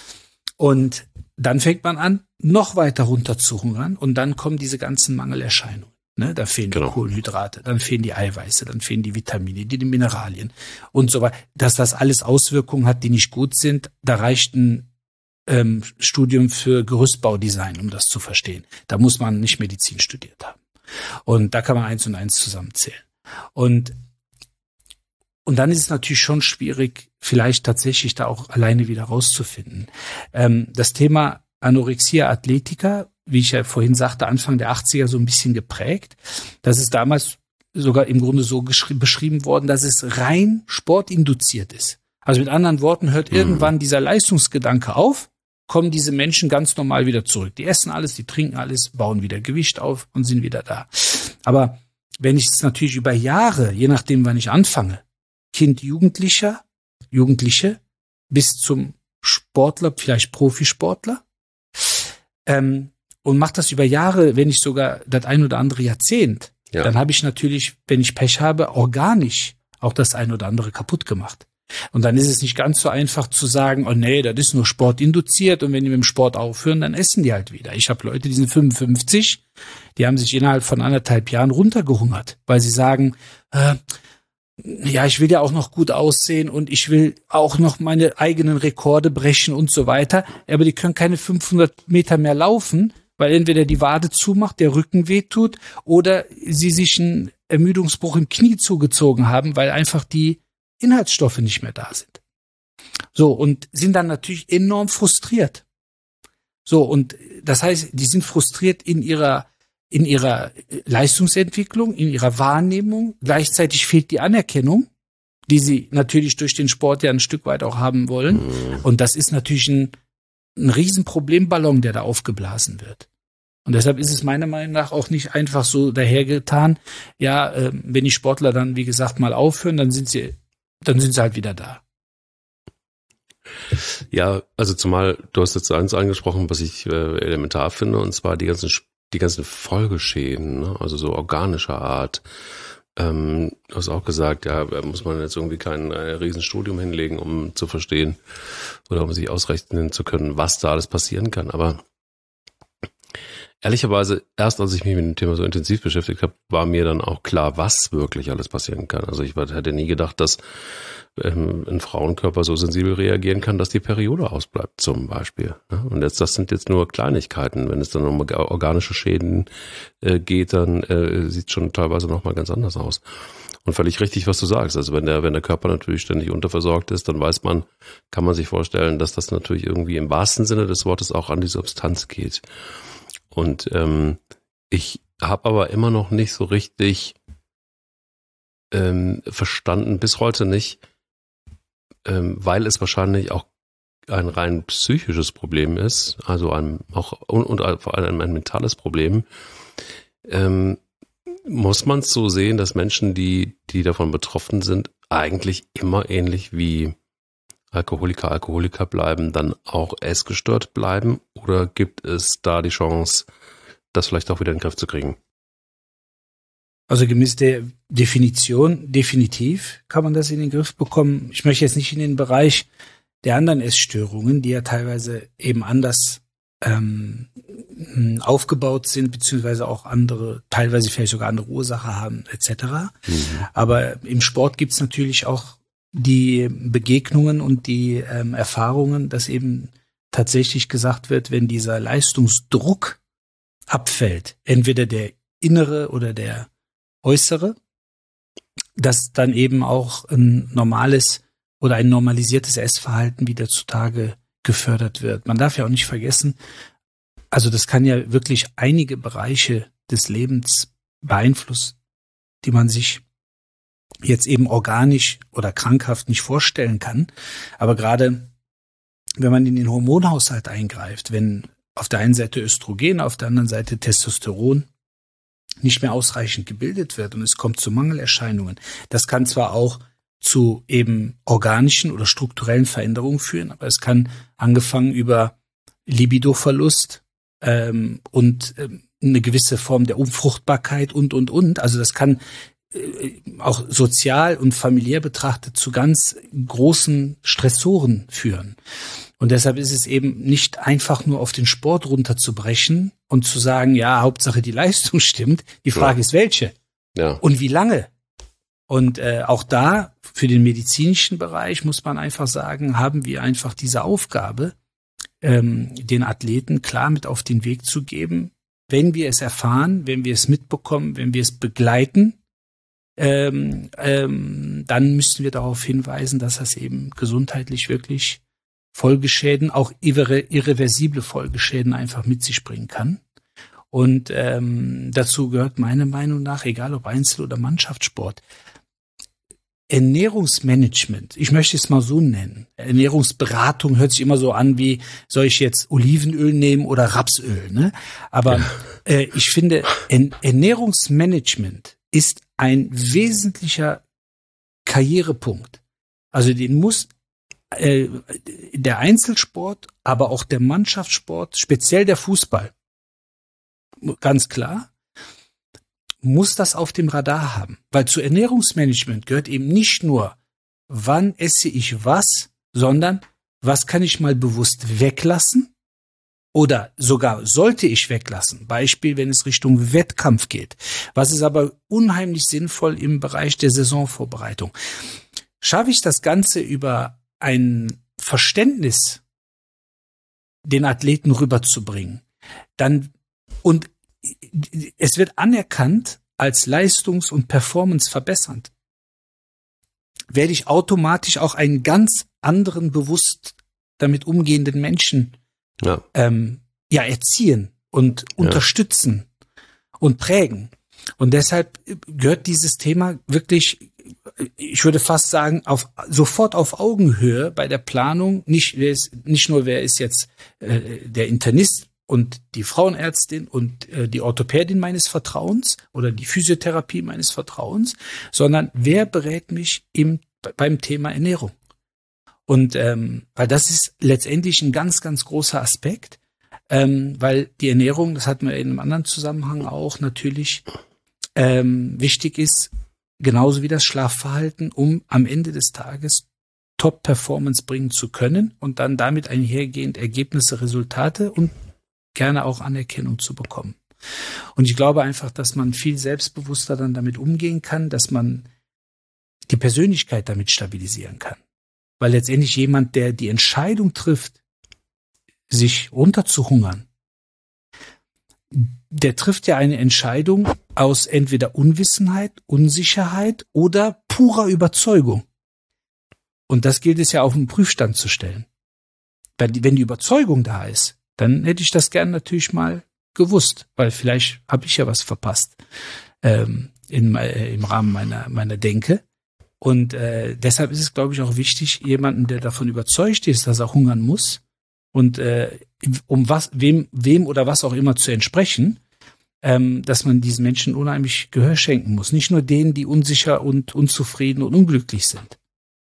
Und dann fängt man an, noch weiter runter zu hungern, und dann kommen diese ganzen Mangelerscheinungen. Ne, da fehlen die Kohlenhydrate, dann fehlen die Eiweiße, dann fehlen die Vitamine, die Mineralien und so weiter. Dass das alles Auswirkungen hat, die nicht gut sind, da reicht ein Studium für Gerüstbaudesign, um das zu verstehen. Da muss man nicht Medizin studiert haben. Und da kann man 1 und 1 zusammenzählen. Und dann ist es natürlich schon schwierig, vielleicht tatsächlich da auch alleine wieder rauszufinden. Das Thema Anorexia athletica, wie ich ja vorhin sagte, Anfang der 80er so ein bisschen geprägt. Das ist damals sogar im Grunde so beschrieben worden, dass es rein sportinduziert ist. Also mit anderen Worten, hört irgendwann dieser Leistungsgedanke auf, kommen diese Menschen ganz normal wieder zurück. Die essen alles, die trinken alles, bauen wieder Gewicht auf und sind wieder da. Aber wenn ich es natürlich über Jahre, je nachdem wann ich anfange, Kind, Jugendliche, bis zum Sportler, vielleicht Profisportler, und mache das über Jahre, wenn nicht sogar das ein oder andere Jahrzehnt, dann habe ich natürlich, wenn ich Pech habe, organisch auch das ein oder andere kaputt gemacht. Und dann ist es nicht ganz so einfach zu sagen, oh nee, das ist nur sportinduziert, und wenn die mit dem Sport aufhören, dann essen die halt wieder. Ich habe Leute, die sind 55, die haben sich innerhalb von 1,5 Jahren runtergehungert, weil sie sagen, ich will ja auch noch gut aussehen und ich will auch noch meine eigenen Rekorde brechen und so weiter, aber die können keine 500 Meter mehr laufen, weil entweder die Wade zumacht, der Rücken wehtut, oder sie sich einen Ermüdungsbruch im Knie zugezogen haben, weil einfach die Inhaltsstoffe nicht mehr da sind. So, und sind dann natürlich enorm frustriert. So, und das heißt, die sind frustriert in ihrer Leistungsentwicklung, in ihrer Wahrnehmung. Gleichzeitig fehlt die Anerkennung, die sie natürlich durch den Sport ja ein Stück weit auch haben wollen. Und das ist natürlich ein Riesenproblemballon, der da aufgeblasen wird. Und deshalb ist es meiner Meinung nach auch nicht einfach so dahergetan, wenn die Sportler dann, wie gesagt, mal aufhören, dann sind sie halt wieder da. Ja, also zumal du hast jetzt eins angesprochen, was ich elementar finde, und zwar die ganzen die ganzen Folgeschäden, ne? Also so organischer Art. Du hast auch gesagt, ja, muss man jetzt irgendwie kein Riesenstudium hinlegen, um zu verstehen oder um sich ausrechnen zu können, was da alles passieren kann. Aber ehrlicherweise, erst als ich mich mit dem Thema so intensiv beschäftigt habe, war mir dann auch klar, was wirklich alles passieren kann. Also ich hätte nie gedacht, dass ein Frauenkörper so sensibel reagieren kann, dass die Periode ausbleibt zum Beispiel. Und das sind jetzt nur Kleinigkeiten. Wenn es dann um organische Schäden geht, dann sieht es schon teilweise nochmal ganz anders aus. Und völlig richtig, was du sagst. Also wenn der Körper natürlich ständig unterversorgt ist, dann kann man sich vorstellen, dass das natürlich irgendwie im wahrsten Sinne des Wortes auch an die Substanz geht. Und ich habe aber immer noch nicht so richtig verstanden, bis heute nicht, weil es wahrscheinlich auch ein rein psychisches Problem ist, also vor allem ein mentales Problem, muss man es so sehen, dass Menschen, die davon betroffen sind, eigentlich immer ähnlich wie Alkoholiker bleiben, dann auch essgestört bleiben? Oder gibt es da die Chance, das vielleicht auch wieder in den Griff zu kriegen? Also gemäß der Definition, definitiv kann man das in den Griff bekommen. Ich möchte jetzt nicht in den Bereich der anderen Essstörungen, die ja teilweise eben anders aufgebaut sind, beziehungsweise auch teilweise vielleicht sogar andere Ursache haben, etc. Aber im Sport gibt es natürlich auch die Begegnungen und die Erfahrungen, dass eben tatsächlich gesagt wird, wenn dieser Leistungsdruck abfällt, entweder der innere oder der äußere, dass dann eben auch ein normales oder ein normalisiertes Essverhalten wieder zutage gefördert wird. Man darf ja auch nicht vergessen, also das kann ja wirklich einige Bereiche des Lebens beeinflussen, die man sich jetzt eben organisch oder krankhaft nicht vorstellen kann. Aber gerade wenn man in den Hormonhaushalt eingreift, wenn auf der einen Seite Östrogen, auf der anderen Seite Testosteron nicht mehr ausreichend gebildet wird und es kommt zu Mangelerscheinungen. Das kann zwar auch zu eben organischen oder strukturellen Veränderungen führen, aber es kann angefangen über Libidoverlust und eine gewisse Form der Unfruchtbarkeit und. Also das kann auch sozial und familiär betrachtet zu ganz großen Stressoren führen. Und deshalb ist es eben nicht einfach nur auf den Sport runterzubrechen und zu sagen, ja, Hauptsache die Leistung stimmt. Die Frage ist, welche? Ja. Und wie lange? Und auch da, für den medizinischen Bereich, muss man einfach sagen, haben wir einfach diese Aufgabe, den Athleten klar mit auf den Weg zu geben, wenn wir es erfahren, wenn wir es mitbekommen, wenn wir es begleiten, dann müssen wir darauf hinweisen, dass das eben gesundheitlich wirklich Folgeschäden, auch irreversible Folgeschäden einfach mit sich bringen kann. Und dazu gehört meiner Meinung nach, egal ob Einzel- oder Mannschaftssport, Ernährungsmanagement, ich möchte es mal so nennen. Ernährungsberatung hört sich immer so an wie, soll ich jetzt Olivenöl nehmen oder Rapsöl, ne? Aber ich finde, Ernährungsmanagement ist ein wesentlicher Karrierepunkt. Also den muss der Einzelsport, aber auch der Mannschaftssport, speziell der Fußball, ganz klar, muss das auf dem Radar haben. Weil zu Ernährungsmanagement gehört eben nicht nur, wann esse ich was, sondern was kann ich mal bewusst weglassen oder sogar sollte ich weglassen. Beispiel, wenn es Richtung Wettkampf geht. Was ist aber unheimlich sinnvoll im Bereich der Saisonvorbereitung. Schaffe ich das Ganze über ein Verständnis, den Athleten rüberzubringen, dann und es wird anerkannt als leistungs- und performanceverbessernd, werde ich automatisch auch einen ganz anderen, bewusst damit umgehenden Menschen erziehen und unterstützen und prägen. Und deshalb gehört dieses Thema wirklich, ich würde fast sagen, sofort auf Augenhöhe bei der Planung, nicht nur wer ist jetzt der Internist und die Frauenärztin und die Orthopädin meines Vertrauens oder die Physiotherapie meines Vertrauens, sondern wer berät mich beim Thema Ernährung. Und weil das ist letztendlich ein ganz, ganz großer Aspekt. weil die Ernährung, das hatten wir in einem anderen Zusammenhang auch natürlich, wichtig ist, genauso wie das Schlafverhalten, um am Ende des Tages Top-Performance bringen zu können und dann damit einhergehend Ergebnisse, Resultate und gerne auch Anerkennung zu bekommen. Und ich glaube einfach, dass man viel selbstbewusster dann damit umgehen kann, dass man die Persönlichkeit damit stabilisieren kann. Weil letztendlich jemand, der die Entscheidung trifft, sich runterzuhungern, der trifft ja eine Entscheidung aus entweder Unwissenheit, Unsicherheit oder purer Überzeugung. Und das gilt es ja auf den Prüfstand zu stellen. Wenn die Überzeugung da ist, dann hätte ich das gern natürlich mal gewusst, weil vielleicht habe ich ja was verpasst im Rahmen meiner Denke. Und deshalb ist es, glaube ich, auch wichtig, jemanden, der davon überzeugt ist, dass er hungern muss und wem oder was auch immer zu entsprechen, dass man diesen Menschen unheimlich Gehör schenken muss. Nicht nur denen, die unsicher und unzufrieden und unglücklich sind.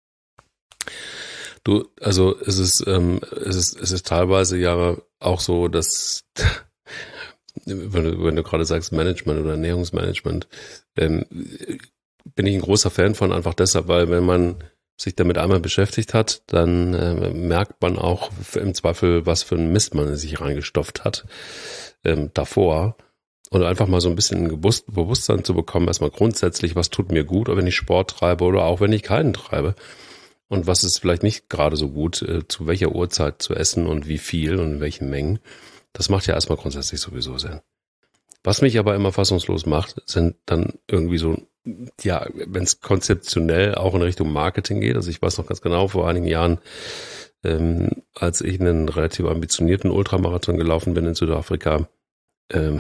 Du, also es ist teilweise ja auch so, dass wenn du gerade sagst Management oder Ernährungsmanagement, bin ich ein großer Fan von, einfach deshalb, weil wenn man sich damit einmal beschäftigt hat, dann merkt man auch im Zweifel, was für ein Mist man sich reingestopft hat davor. Und einfach mal so ein bisschen ein Bewusstsein zu bekommen, erstmal grundsätzlich, was tut mir gut, wenn ich Sport treibe oder auch wenn ich keinen treibe. Und was ist vielleicht nicht gerade so gut, zu welcher Uhrzeit zu essen und wie viel und in welchen Mengen. Das macht ja erstmal grundsätzlich sowieso Sinn. Was mich aber immer fassungslos macht, sind dann irgendwie so, ja, wenn es konzeptionell auch in Richtung Marketing geht. Also ich weiß noch ganz genau, vor einigen Jahren, als ich einen relativ ambitionierten Ultramarathon gelaufen bin in Südafrika, da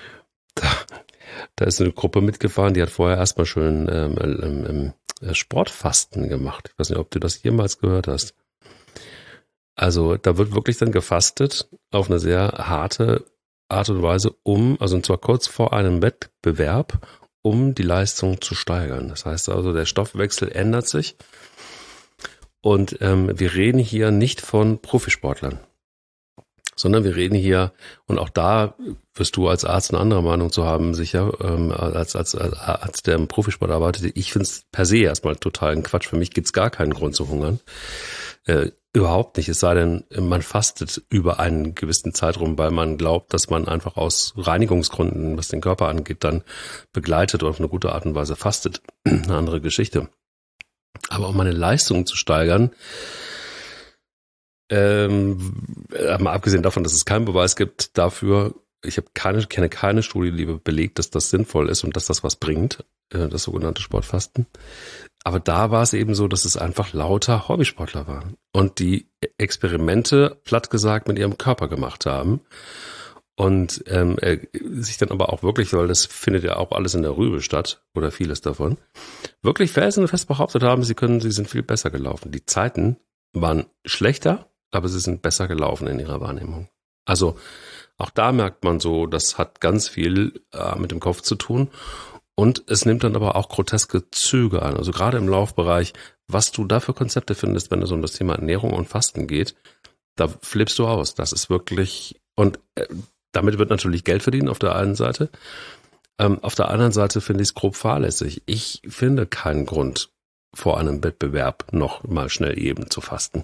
ist eine Gruppe mitgefahren, die hat vorher erstmal schön Sportfasten gemacht. Ich weiß nicht, ob du das jemals gehört hast. Also da wird wirklich dann gefastet auf eine sehr harte Art und Weise, also und zwar kurz vor einem Wettbewerb, um die Leistung zu steigern. Das heißt also, der Stoffwechsel ändert sich und wir reden hier nicht von Profisportlern, sondern wir reden hier, und auch da wirst du als Arzt eine andere Meinung zu haben, sicher, als Arzt, der im Profisport arbeitet. Ich finde es per se erstmal totalen Quatsch. Für mich gibt es gar keinen Grund zu hungern. Überhaupt nicht, es sei denn, man fastet über einen gewissen Zeitraum, weil man glaubt, dass man einfach aus Reinigungsgründen, was den Körper angeht, dann begleitet und auf eine gute Art und Weise fastet. Eine andere Geschichte. Aber um meine Leistung zu steigern, mal abgesehen davon, dass es keinen Beweis gibt dafür, ich kenne keine Studie, die belegt, dass das sinnvoll ist und dass das was bringt, das sogenannte Sportfasten. Aber da war es eben so, dass es einfach lauter Hobbysportler waren und die Experimente, platt gesagt, mit ihrem Körper gemacht haben und sich dann aber auch wirklich, weil das findet ja auch alles in der Rübe statt oder vieles davon, wirklich felsenfest behauptet haben, sie sind viel besser gelaufen. Die Zeiten waren schlechter, aber sie sind besser gelaufen in ihrer Wahrnehmung. Also auch da merkt man so, das hat ganz viel mit dem Kopf zu tun. Und es nimmt dann aber auch groteske Züge an. Also gerade im Laufbereich, was du da für Konzepte findest, wenn es um das Thema Ernährung und Fasten geht, da flippst du aus. Das ist wirklich, und damit wird natürlich Geld verdienen auf der einen Seite. Auf der anderen Seite finde ich es grob fahrlässig. Ich finde keinen Grund, vor einem Wettbewerb noch mal schnell eben zu fasten.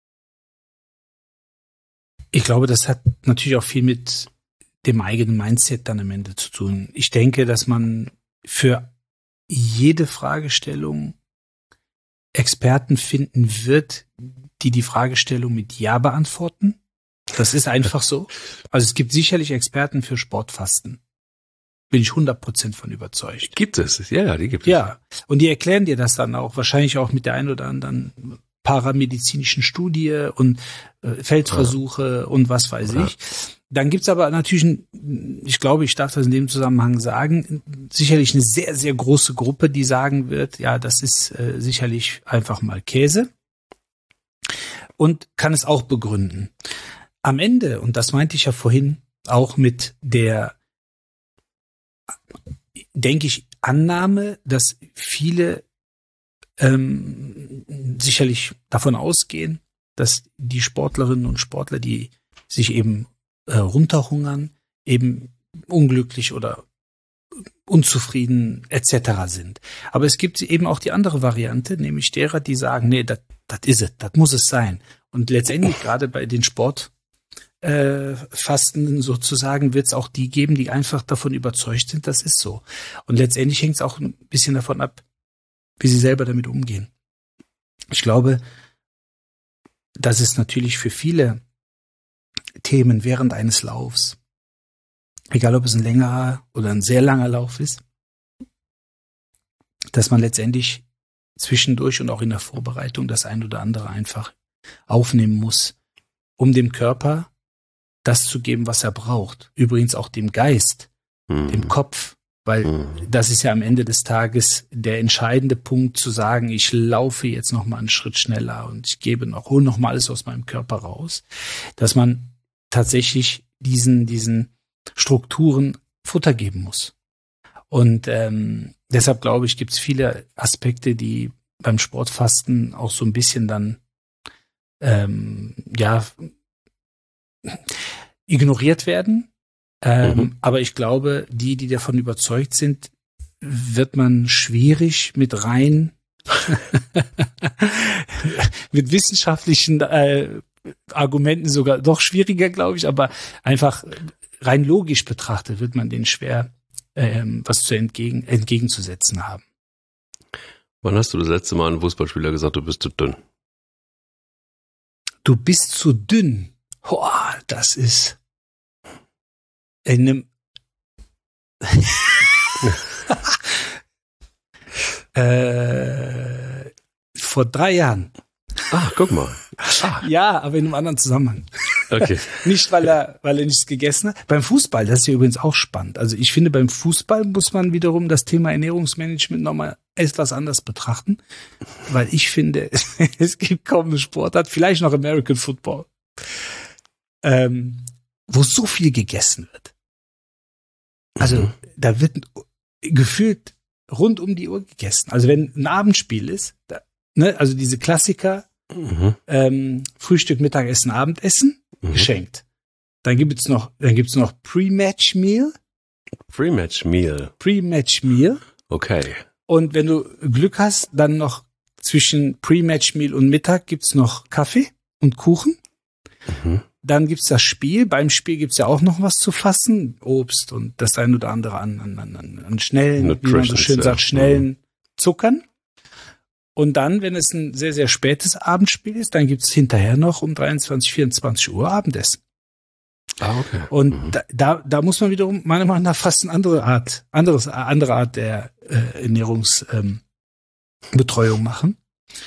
Ich glaube, das hat natürlich auch viel mit dem eigenen Mindset dann am Ende zu tun. Ich denke, dass man für jede Fragestellung Experten finden wird, die die Fragestellung mit Ja beantworten. Das ist einfach so. Also es gibt sicherlich Experten für Sportfasten. Bin ich 100% von überzeugt. Gibt es, ja, die gibt es. Ja, und die erklären dir das dann auch, wahrscheinlich auch mit der ein oder anderen paramedizinischen Studie und Feldversuche und was weiß ich. Dann gibt's aber natürlich, ich glaube, ich darf das in dem Zusammenhang sagen, sicherlich eine sehr, sehr große Gruppe, die sagen wird, ja, das ist sicherlich einfach mal Käse und kann es auch begründen. Am Ende, und das meinte ich ja vorhin auch mit der, denke ich, Annahme, dass viele sicherlich davon ausgehen, dass die Sportlerinnen und Sportler, die sich eben runterhungern, eben unglücklich oder unzufrieden etc. sind. Aber es gibt eben auch die andere Variante, nämlich derer, die sagen, nee, das is es, das muss es sein. Und letztendlich gerade bei den Sportfasten sozusagen wird es auch die geben, die einfach davon überzeugt sind, das ist so. Und letztendlich hängt es auch ein bisschen davon ab, wie sie selber damit umgehen. Ich glaube, dass es natürlich für viele Themen während eines Laufs, egal ob es ein längerer oder ein sehr langer Lauf ist, dass man letztendlich zwischendurch und auch in der Vorbereitung das ein oder andere einfach aufnehmen muss, um dem Körper das zu geben, was er braucht. Übrigens auch dem Geist, dem Kopf, weil das ist ja am Ende des Tages der entscheidende Punkt, zu sagen, ich laufe jetzt noch mal einen Schritt schneller und ich hole noch mal alles aus meinem Körper raus, dass man tatsächlich diesen Strukturen Futter geben muss. Und deshalb glaube ich, gibt es viele Aspekte, die beim Sportfasten auch so ein bisschen dann ignoriert werden. Aber ich glaube, die davon überzeugt sind, wird man schwierig mit rein mit wissenschaftlichen Argumenten sogar doch schwieriger, glaube ich, aber einfach rein logisch betrachtet wird man denen schwer was entgegenzusetzen haben. Wann hast du das letzte Mal einem Fußballspieler gesagt, du bist zu dünn? Du bist zu dünn. Boah, das ist in einem vor 3 Jahren. Ach, guck mal. Ja, aber in einem anderen Zusammenhang. Okay. Nicht, weil er nichts gegessen hat. Beim Fußball, das ist ja übrigens auch spannend. Also ich finde, beim Fußball muss man wiederum das Thema Ernährungsmanagement nochmal etwas anders betrachten. Weil ich finde, es gibt kaum eine Sportart, vielleicht noch American Football, wo so viel gegessen wird. Also da wird gefühlt rund um die Uhr gegessen. Also wenn ein Abendspiel ist, also diese Klassiker, Frühstück, Mittagessen, Abendessen, geschenkt. Dann gibt's noch Pre-Match Meal. Pre-Match Meal. Pre-Match Meal. Okay. Und wenn du Glück hast, dann noch zwischen Pre-Match Meal und Mittag gibt's noch Kaffee und Kuchen. Dann gibt's das Spiel. Beim Spiel gibt's ja auch noch was zu fassen. Obst und das ein oder andere an schnellen, wie man so schön sagt, schnellen Zuckern. Und dann, wenn es ein sehr, sehr spätes Abendspiel ist, dann gibt's hinterher noch um 23, 24 Uhr Abendessen. Ah, okay. Und da muss man wiederum meiner Meinung nach fast eine andere Art der Ernährungsbetreuung machen.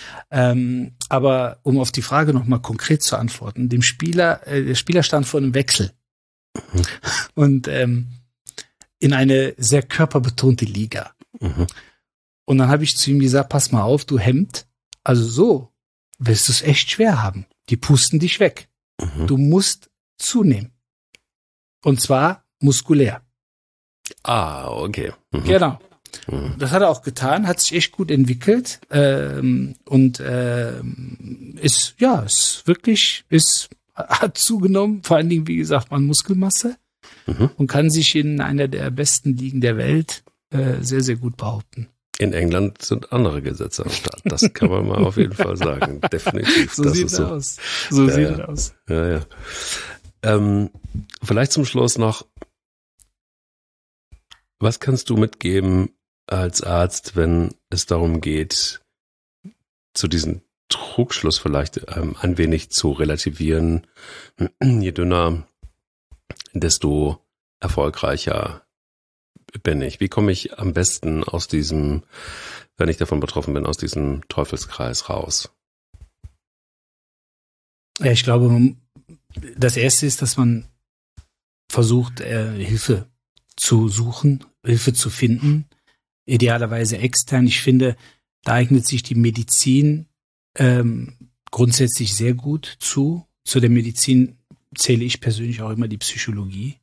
Aber um auf die Frage nochmal konkret zu antworten, der Spieler stand vor einem Wechsel. Und in eine sehr körperbetonte Liga. Und dann habe ich zu ihm gesagt, pass mal auf, du Hemd, also so wirst du es echt schwer haben. Die pusten dich weg. Du musst zunehmen. Und zwar muskulär. Ah, okay. Genau. Das hat er auch getan, hat sich echt gut entwickelt hat zugenommen, vor allen Dingen, wie gesagt, an Muskelmasse und kann sich in einer der besten Ligen der Welt sehr, sehr gut behaupten. In England sind andere Gesetze am Start. Das kann man mal auf jeden Fall sagen. Definitiv. So sieht es aus. So sieht es aus. Ja. Vielleicht zum Schluss noch, was kannst du mitgeben als Arzt, wenn es darum geht, zu diesem Trugschluss vielleicht ein wenig zu relativieren? Je dünner, desto erfolgreicher bin ich. Wie komme ich am besten aus diesem, wenn ich davon betroffen bin, aus diesem Teufelskreis raus? Ja, ich glaube, das Erste ist, dass man versucht, Hilfe zu suchen, Hilfe zu finden, idealerweise extern. Ich finde, da eignet sich die Medizin grundsätzlich sehr gut zu. Zu der Medizin zähle ich persönlich auch immer die Psychologie.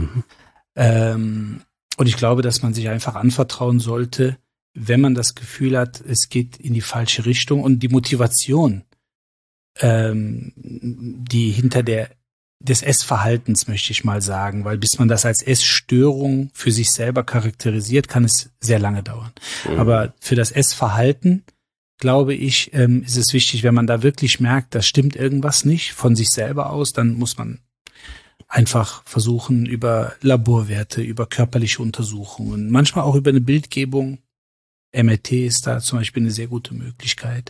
Und ich glaube, dass man sich einfach anvertrauen sollte, wenn man das Gefühl hat, es geht in die falsche Richtung und die Motivation, die hinter der des Essverhaltens, möchte ich mal sagen, weil bis man das als Essstörung für sich selber charakterisiert, kann es sehr lange dauern. Aber für das Essverhalten, glaube ich, ist es wichtig, wenn man da wirklich merkt, da stimmt irgendwas nicht von sich selber aus, dann muss man einfach versuchen, über Laborwerte, über körperliche Untersuchungen, manchmal auch über eine Bildgebung, MRT ist da zum Beispiel eine sehr gute Möglichkeit,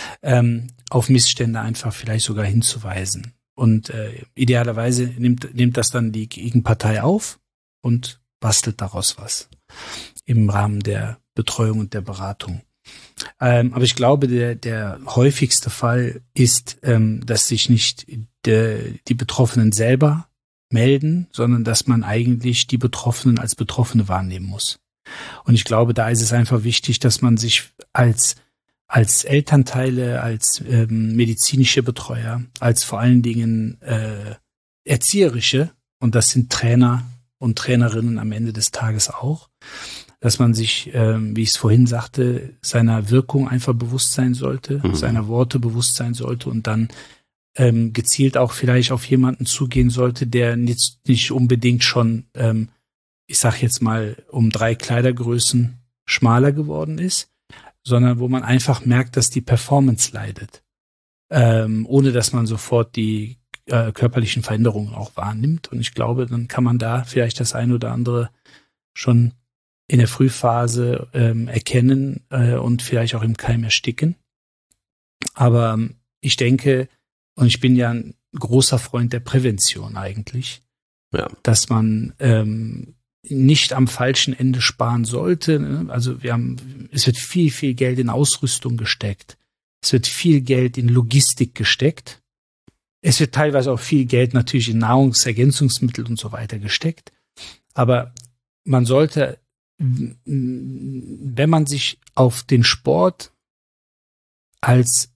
auf Missstände einfach vielleicht sogar hinzuweisen. Und idealerweise nimmt das dann die Gegenpartei auf und bastelt daraus was im Rahmen der Betreuung und der Beratung. Aber ich glaube, der häufigste Fall ist, dass sich nicht die Betroffenen selber melden, sondern dass man eigentlich die Betroffenen als Betroffene wahrnehmen muss. Und ich glaube, da ist es einfach wichtig, dass man sich als Elternteile, als medizinische Betreuer, als vor allen Dingen erzieherische, und das sind Trainer und Trainerinnen am Ende des Tages auch, dass man sich, wie ich es vorhin sagte, seiner Wirkung einfach bewusst sein sollte, seiner Worte bewusst sein sollte und dann gezielt auch vielleicht auf jemanden zugehen sollte, der nicht unbedingt schon, ich sag jetzt mal, um 3 Kleidergrößen schmaler geworden ist, sondern wo man einfach merkt, dass die Performance leidet, ohne dass man sofort die körperlichen Veränderungen auch wahrnimmt. Und ich glaube, dann kann man da vielleicht das ein oder andere schon in der Frühphase erkennen und vielleicht auch im Keim ersticken. Aber ich denke, und ich bin ja ein großer Freund der Prävention eigentlich, dass man nicht am falschen Ende sparen sollte. Ne? Also es wird viel, viel Geld in Ausrüstung gesteckt. Es wird viel Geld in Logistik gesteckt. Es wird teilweise auch viel Geld natürlich in Nahrungsergänzungsmittel und so weiter gesteckt. Aber man sollte, wenn man sich auf den Sport als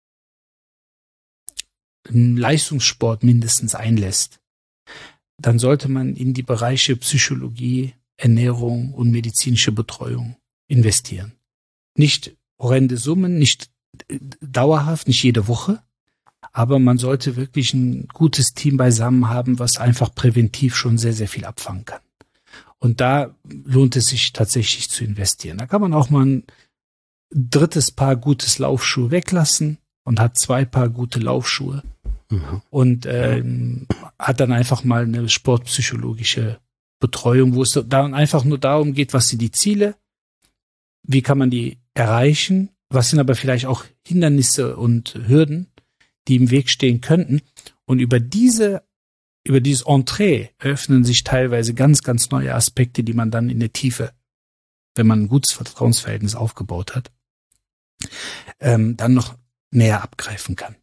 Leistungssport mindestens einlässt, dann sollte man in die Bereiche Psychologie, Ernährung und medizinische Betreuung investieren. Nicht horrende Summen, nicht dauerhaft, nicht jede Woche, aber man sollte wirklich ein gutes Team beisammen haben, was einfach präventiv schon sehr, sehr viel abfangen kann. Und da lohnt es sich tatsächlich zu investieren. Da kann man auch mal ein 3. Paar gutes Laufschuhe weglassen und hat 2 Paar gute Laufschuhe und hat dann einfach mal eine sportpsychologische Betreuung, wo es dann einfach nur darum geht, was sind die Ziele, wie kann man die erreichen, was sind aber vielleicht auch Hindernisse und Hürden, die im Weg stehen könnten. Und über dieses Entree eröffnen sich teilweise ganz, ganz neue Aspekte, die man dann in der Tiefe, wenn man ein gutes Vertrauensverhältnis aufgebaut hat, dann noch näher abgreifen kann.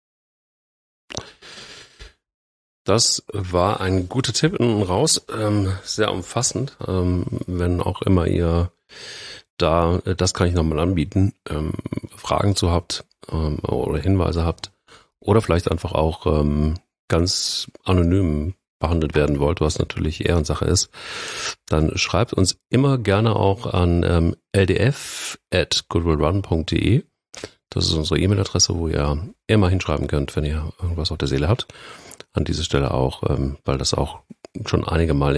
Das war ein guter Tipp hinten raus, sehr umfassend, wenn auch immer ihr da, das kann ich nochmal anbieten, Fragen zu habt oder Hinweise habt oder vielleicht einfach auch ganz anonym behandelt werden wollt, was natürlich Ehrensache ist, dann schreibt uns immer gerne auch an ldf@goodwillrun.de. Das ist unsere E-Mail-Adresse, wo ihr immer hinschreiben könnt, wenn ihr irgendwas auf der Seele habt. An dieser Stelle auch, weil das auch schon einige Mal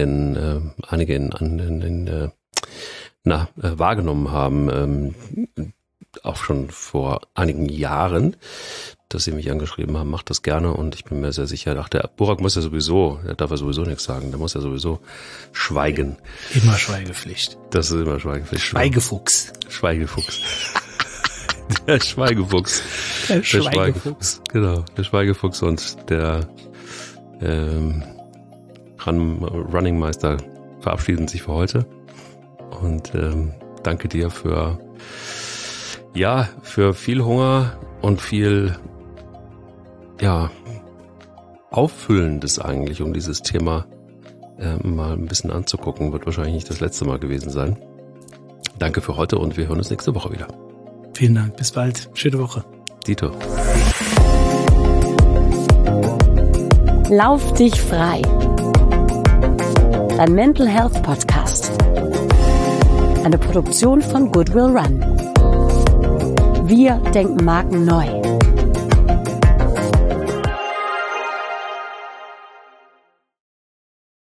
wahrgenommen haben, auch schon vor einigen Jahren, dass sie mich angeschrieben haben, macht das gerne und ich bin mir sehr sicher, der Burak muss ja sowieso, der darf ja sowieso nichts sagen, der muss ja sowieso schweigen. Immer Schweigepflicht. Das ist immer Schweigepflicht. Schweigefuchs. Der Schweigefuchs. Der Schweigefuchs. Genau, der Schweigefuchs und der Running Meister verabschieden sich für heute. Und danke dir für viel Hunger und viel Auffüllendes eigentlich, um dieses Thema mal ein bisschen anzugucken. Wird wahrscheinlich nicht das letzte Mal gewesen sein. Danke für heute und wir hören uns nächste Woche wieder. Vielen Dank, bis bald. Schöne Woche. Dito. Lauf dich frei. Dein Mental Health Podcast. Eine Produktion von Good Will Run. Wir denken Marken neu.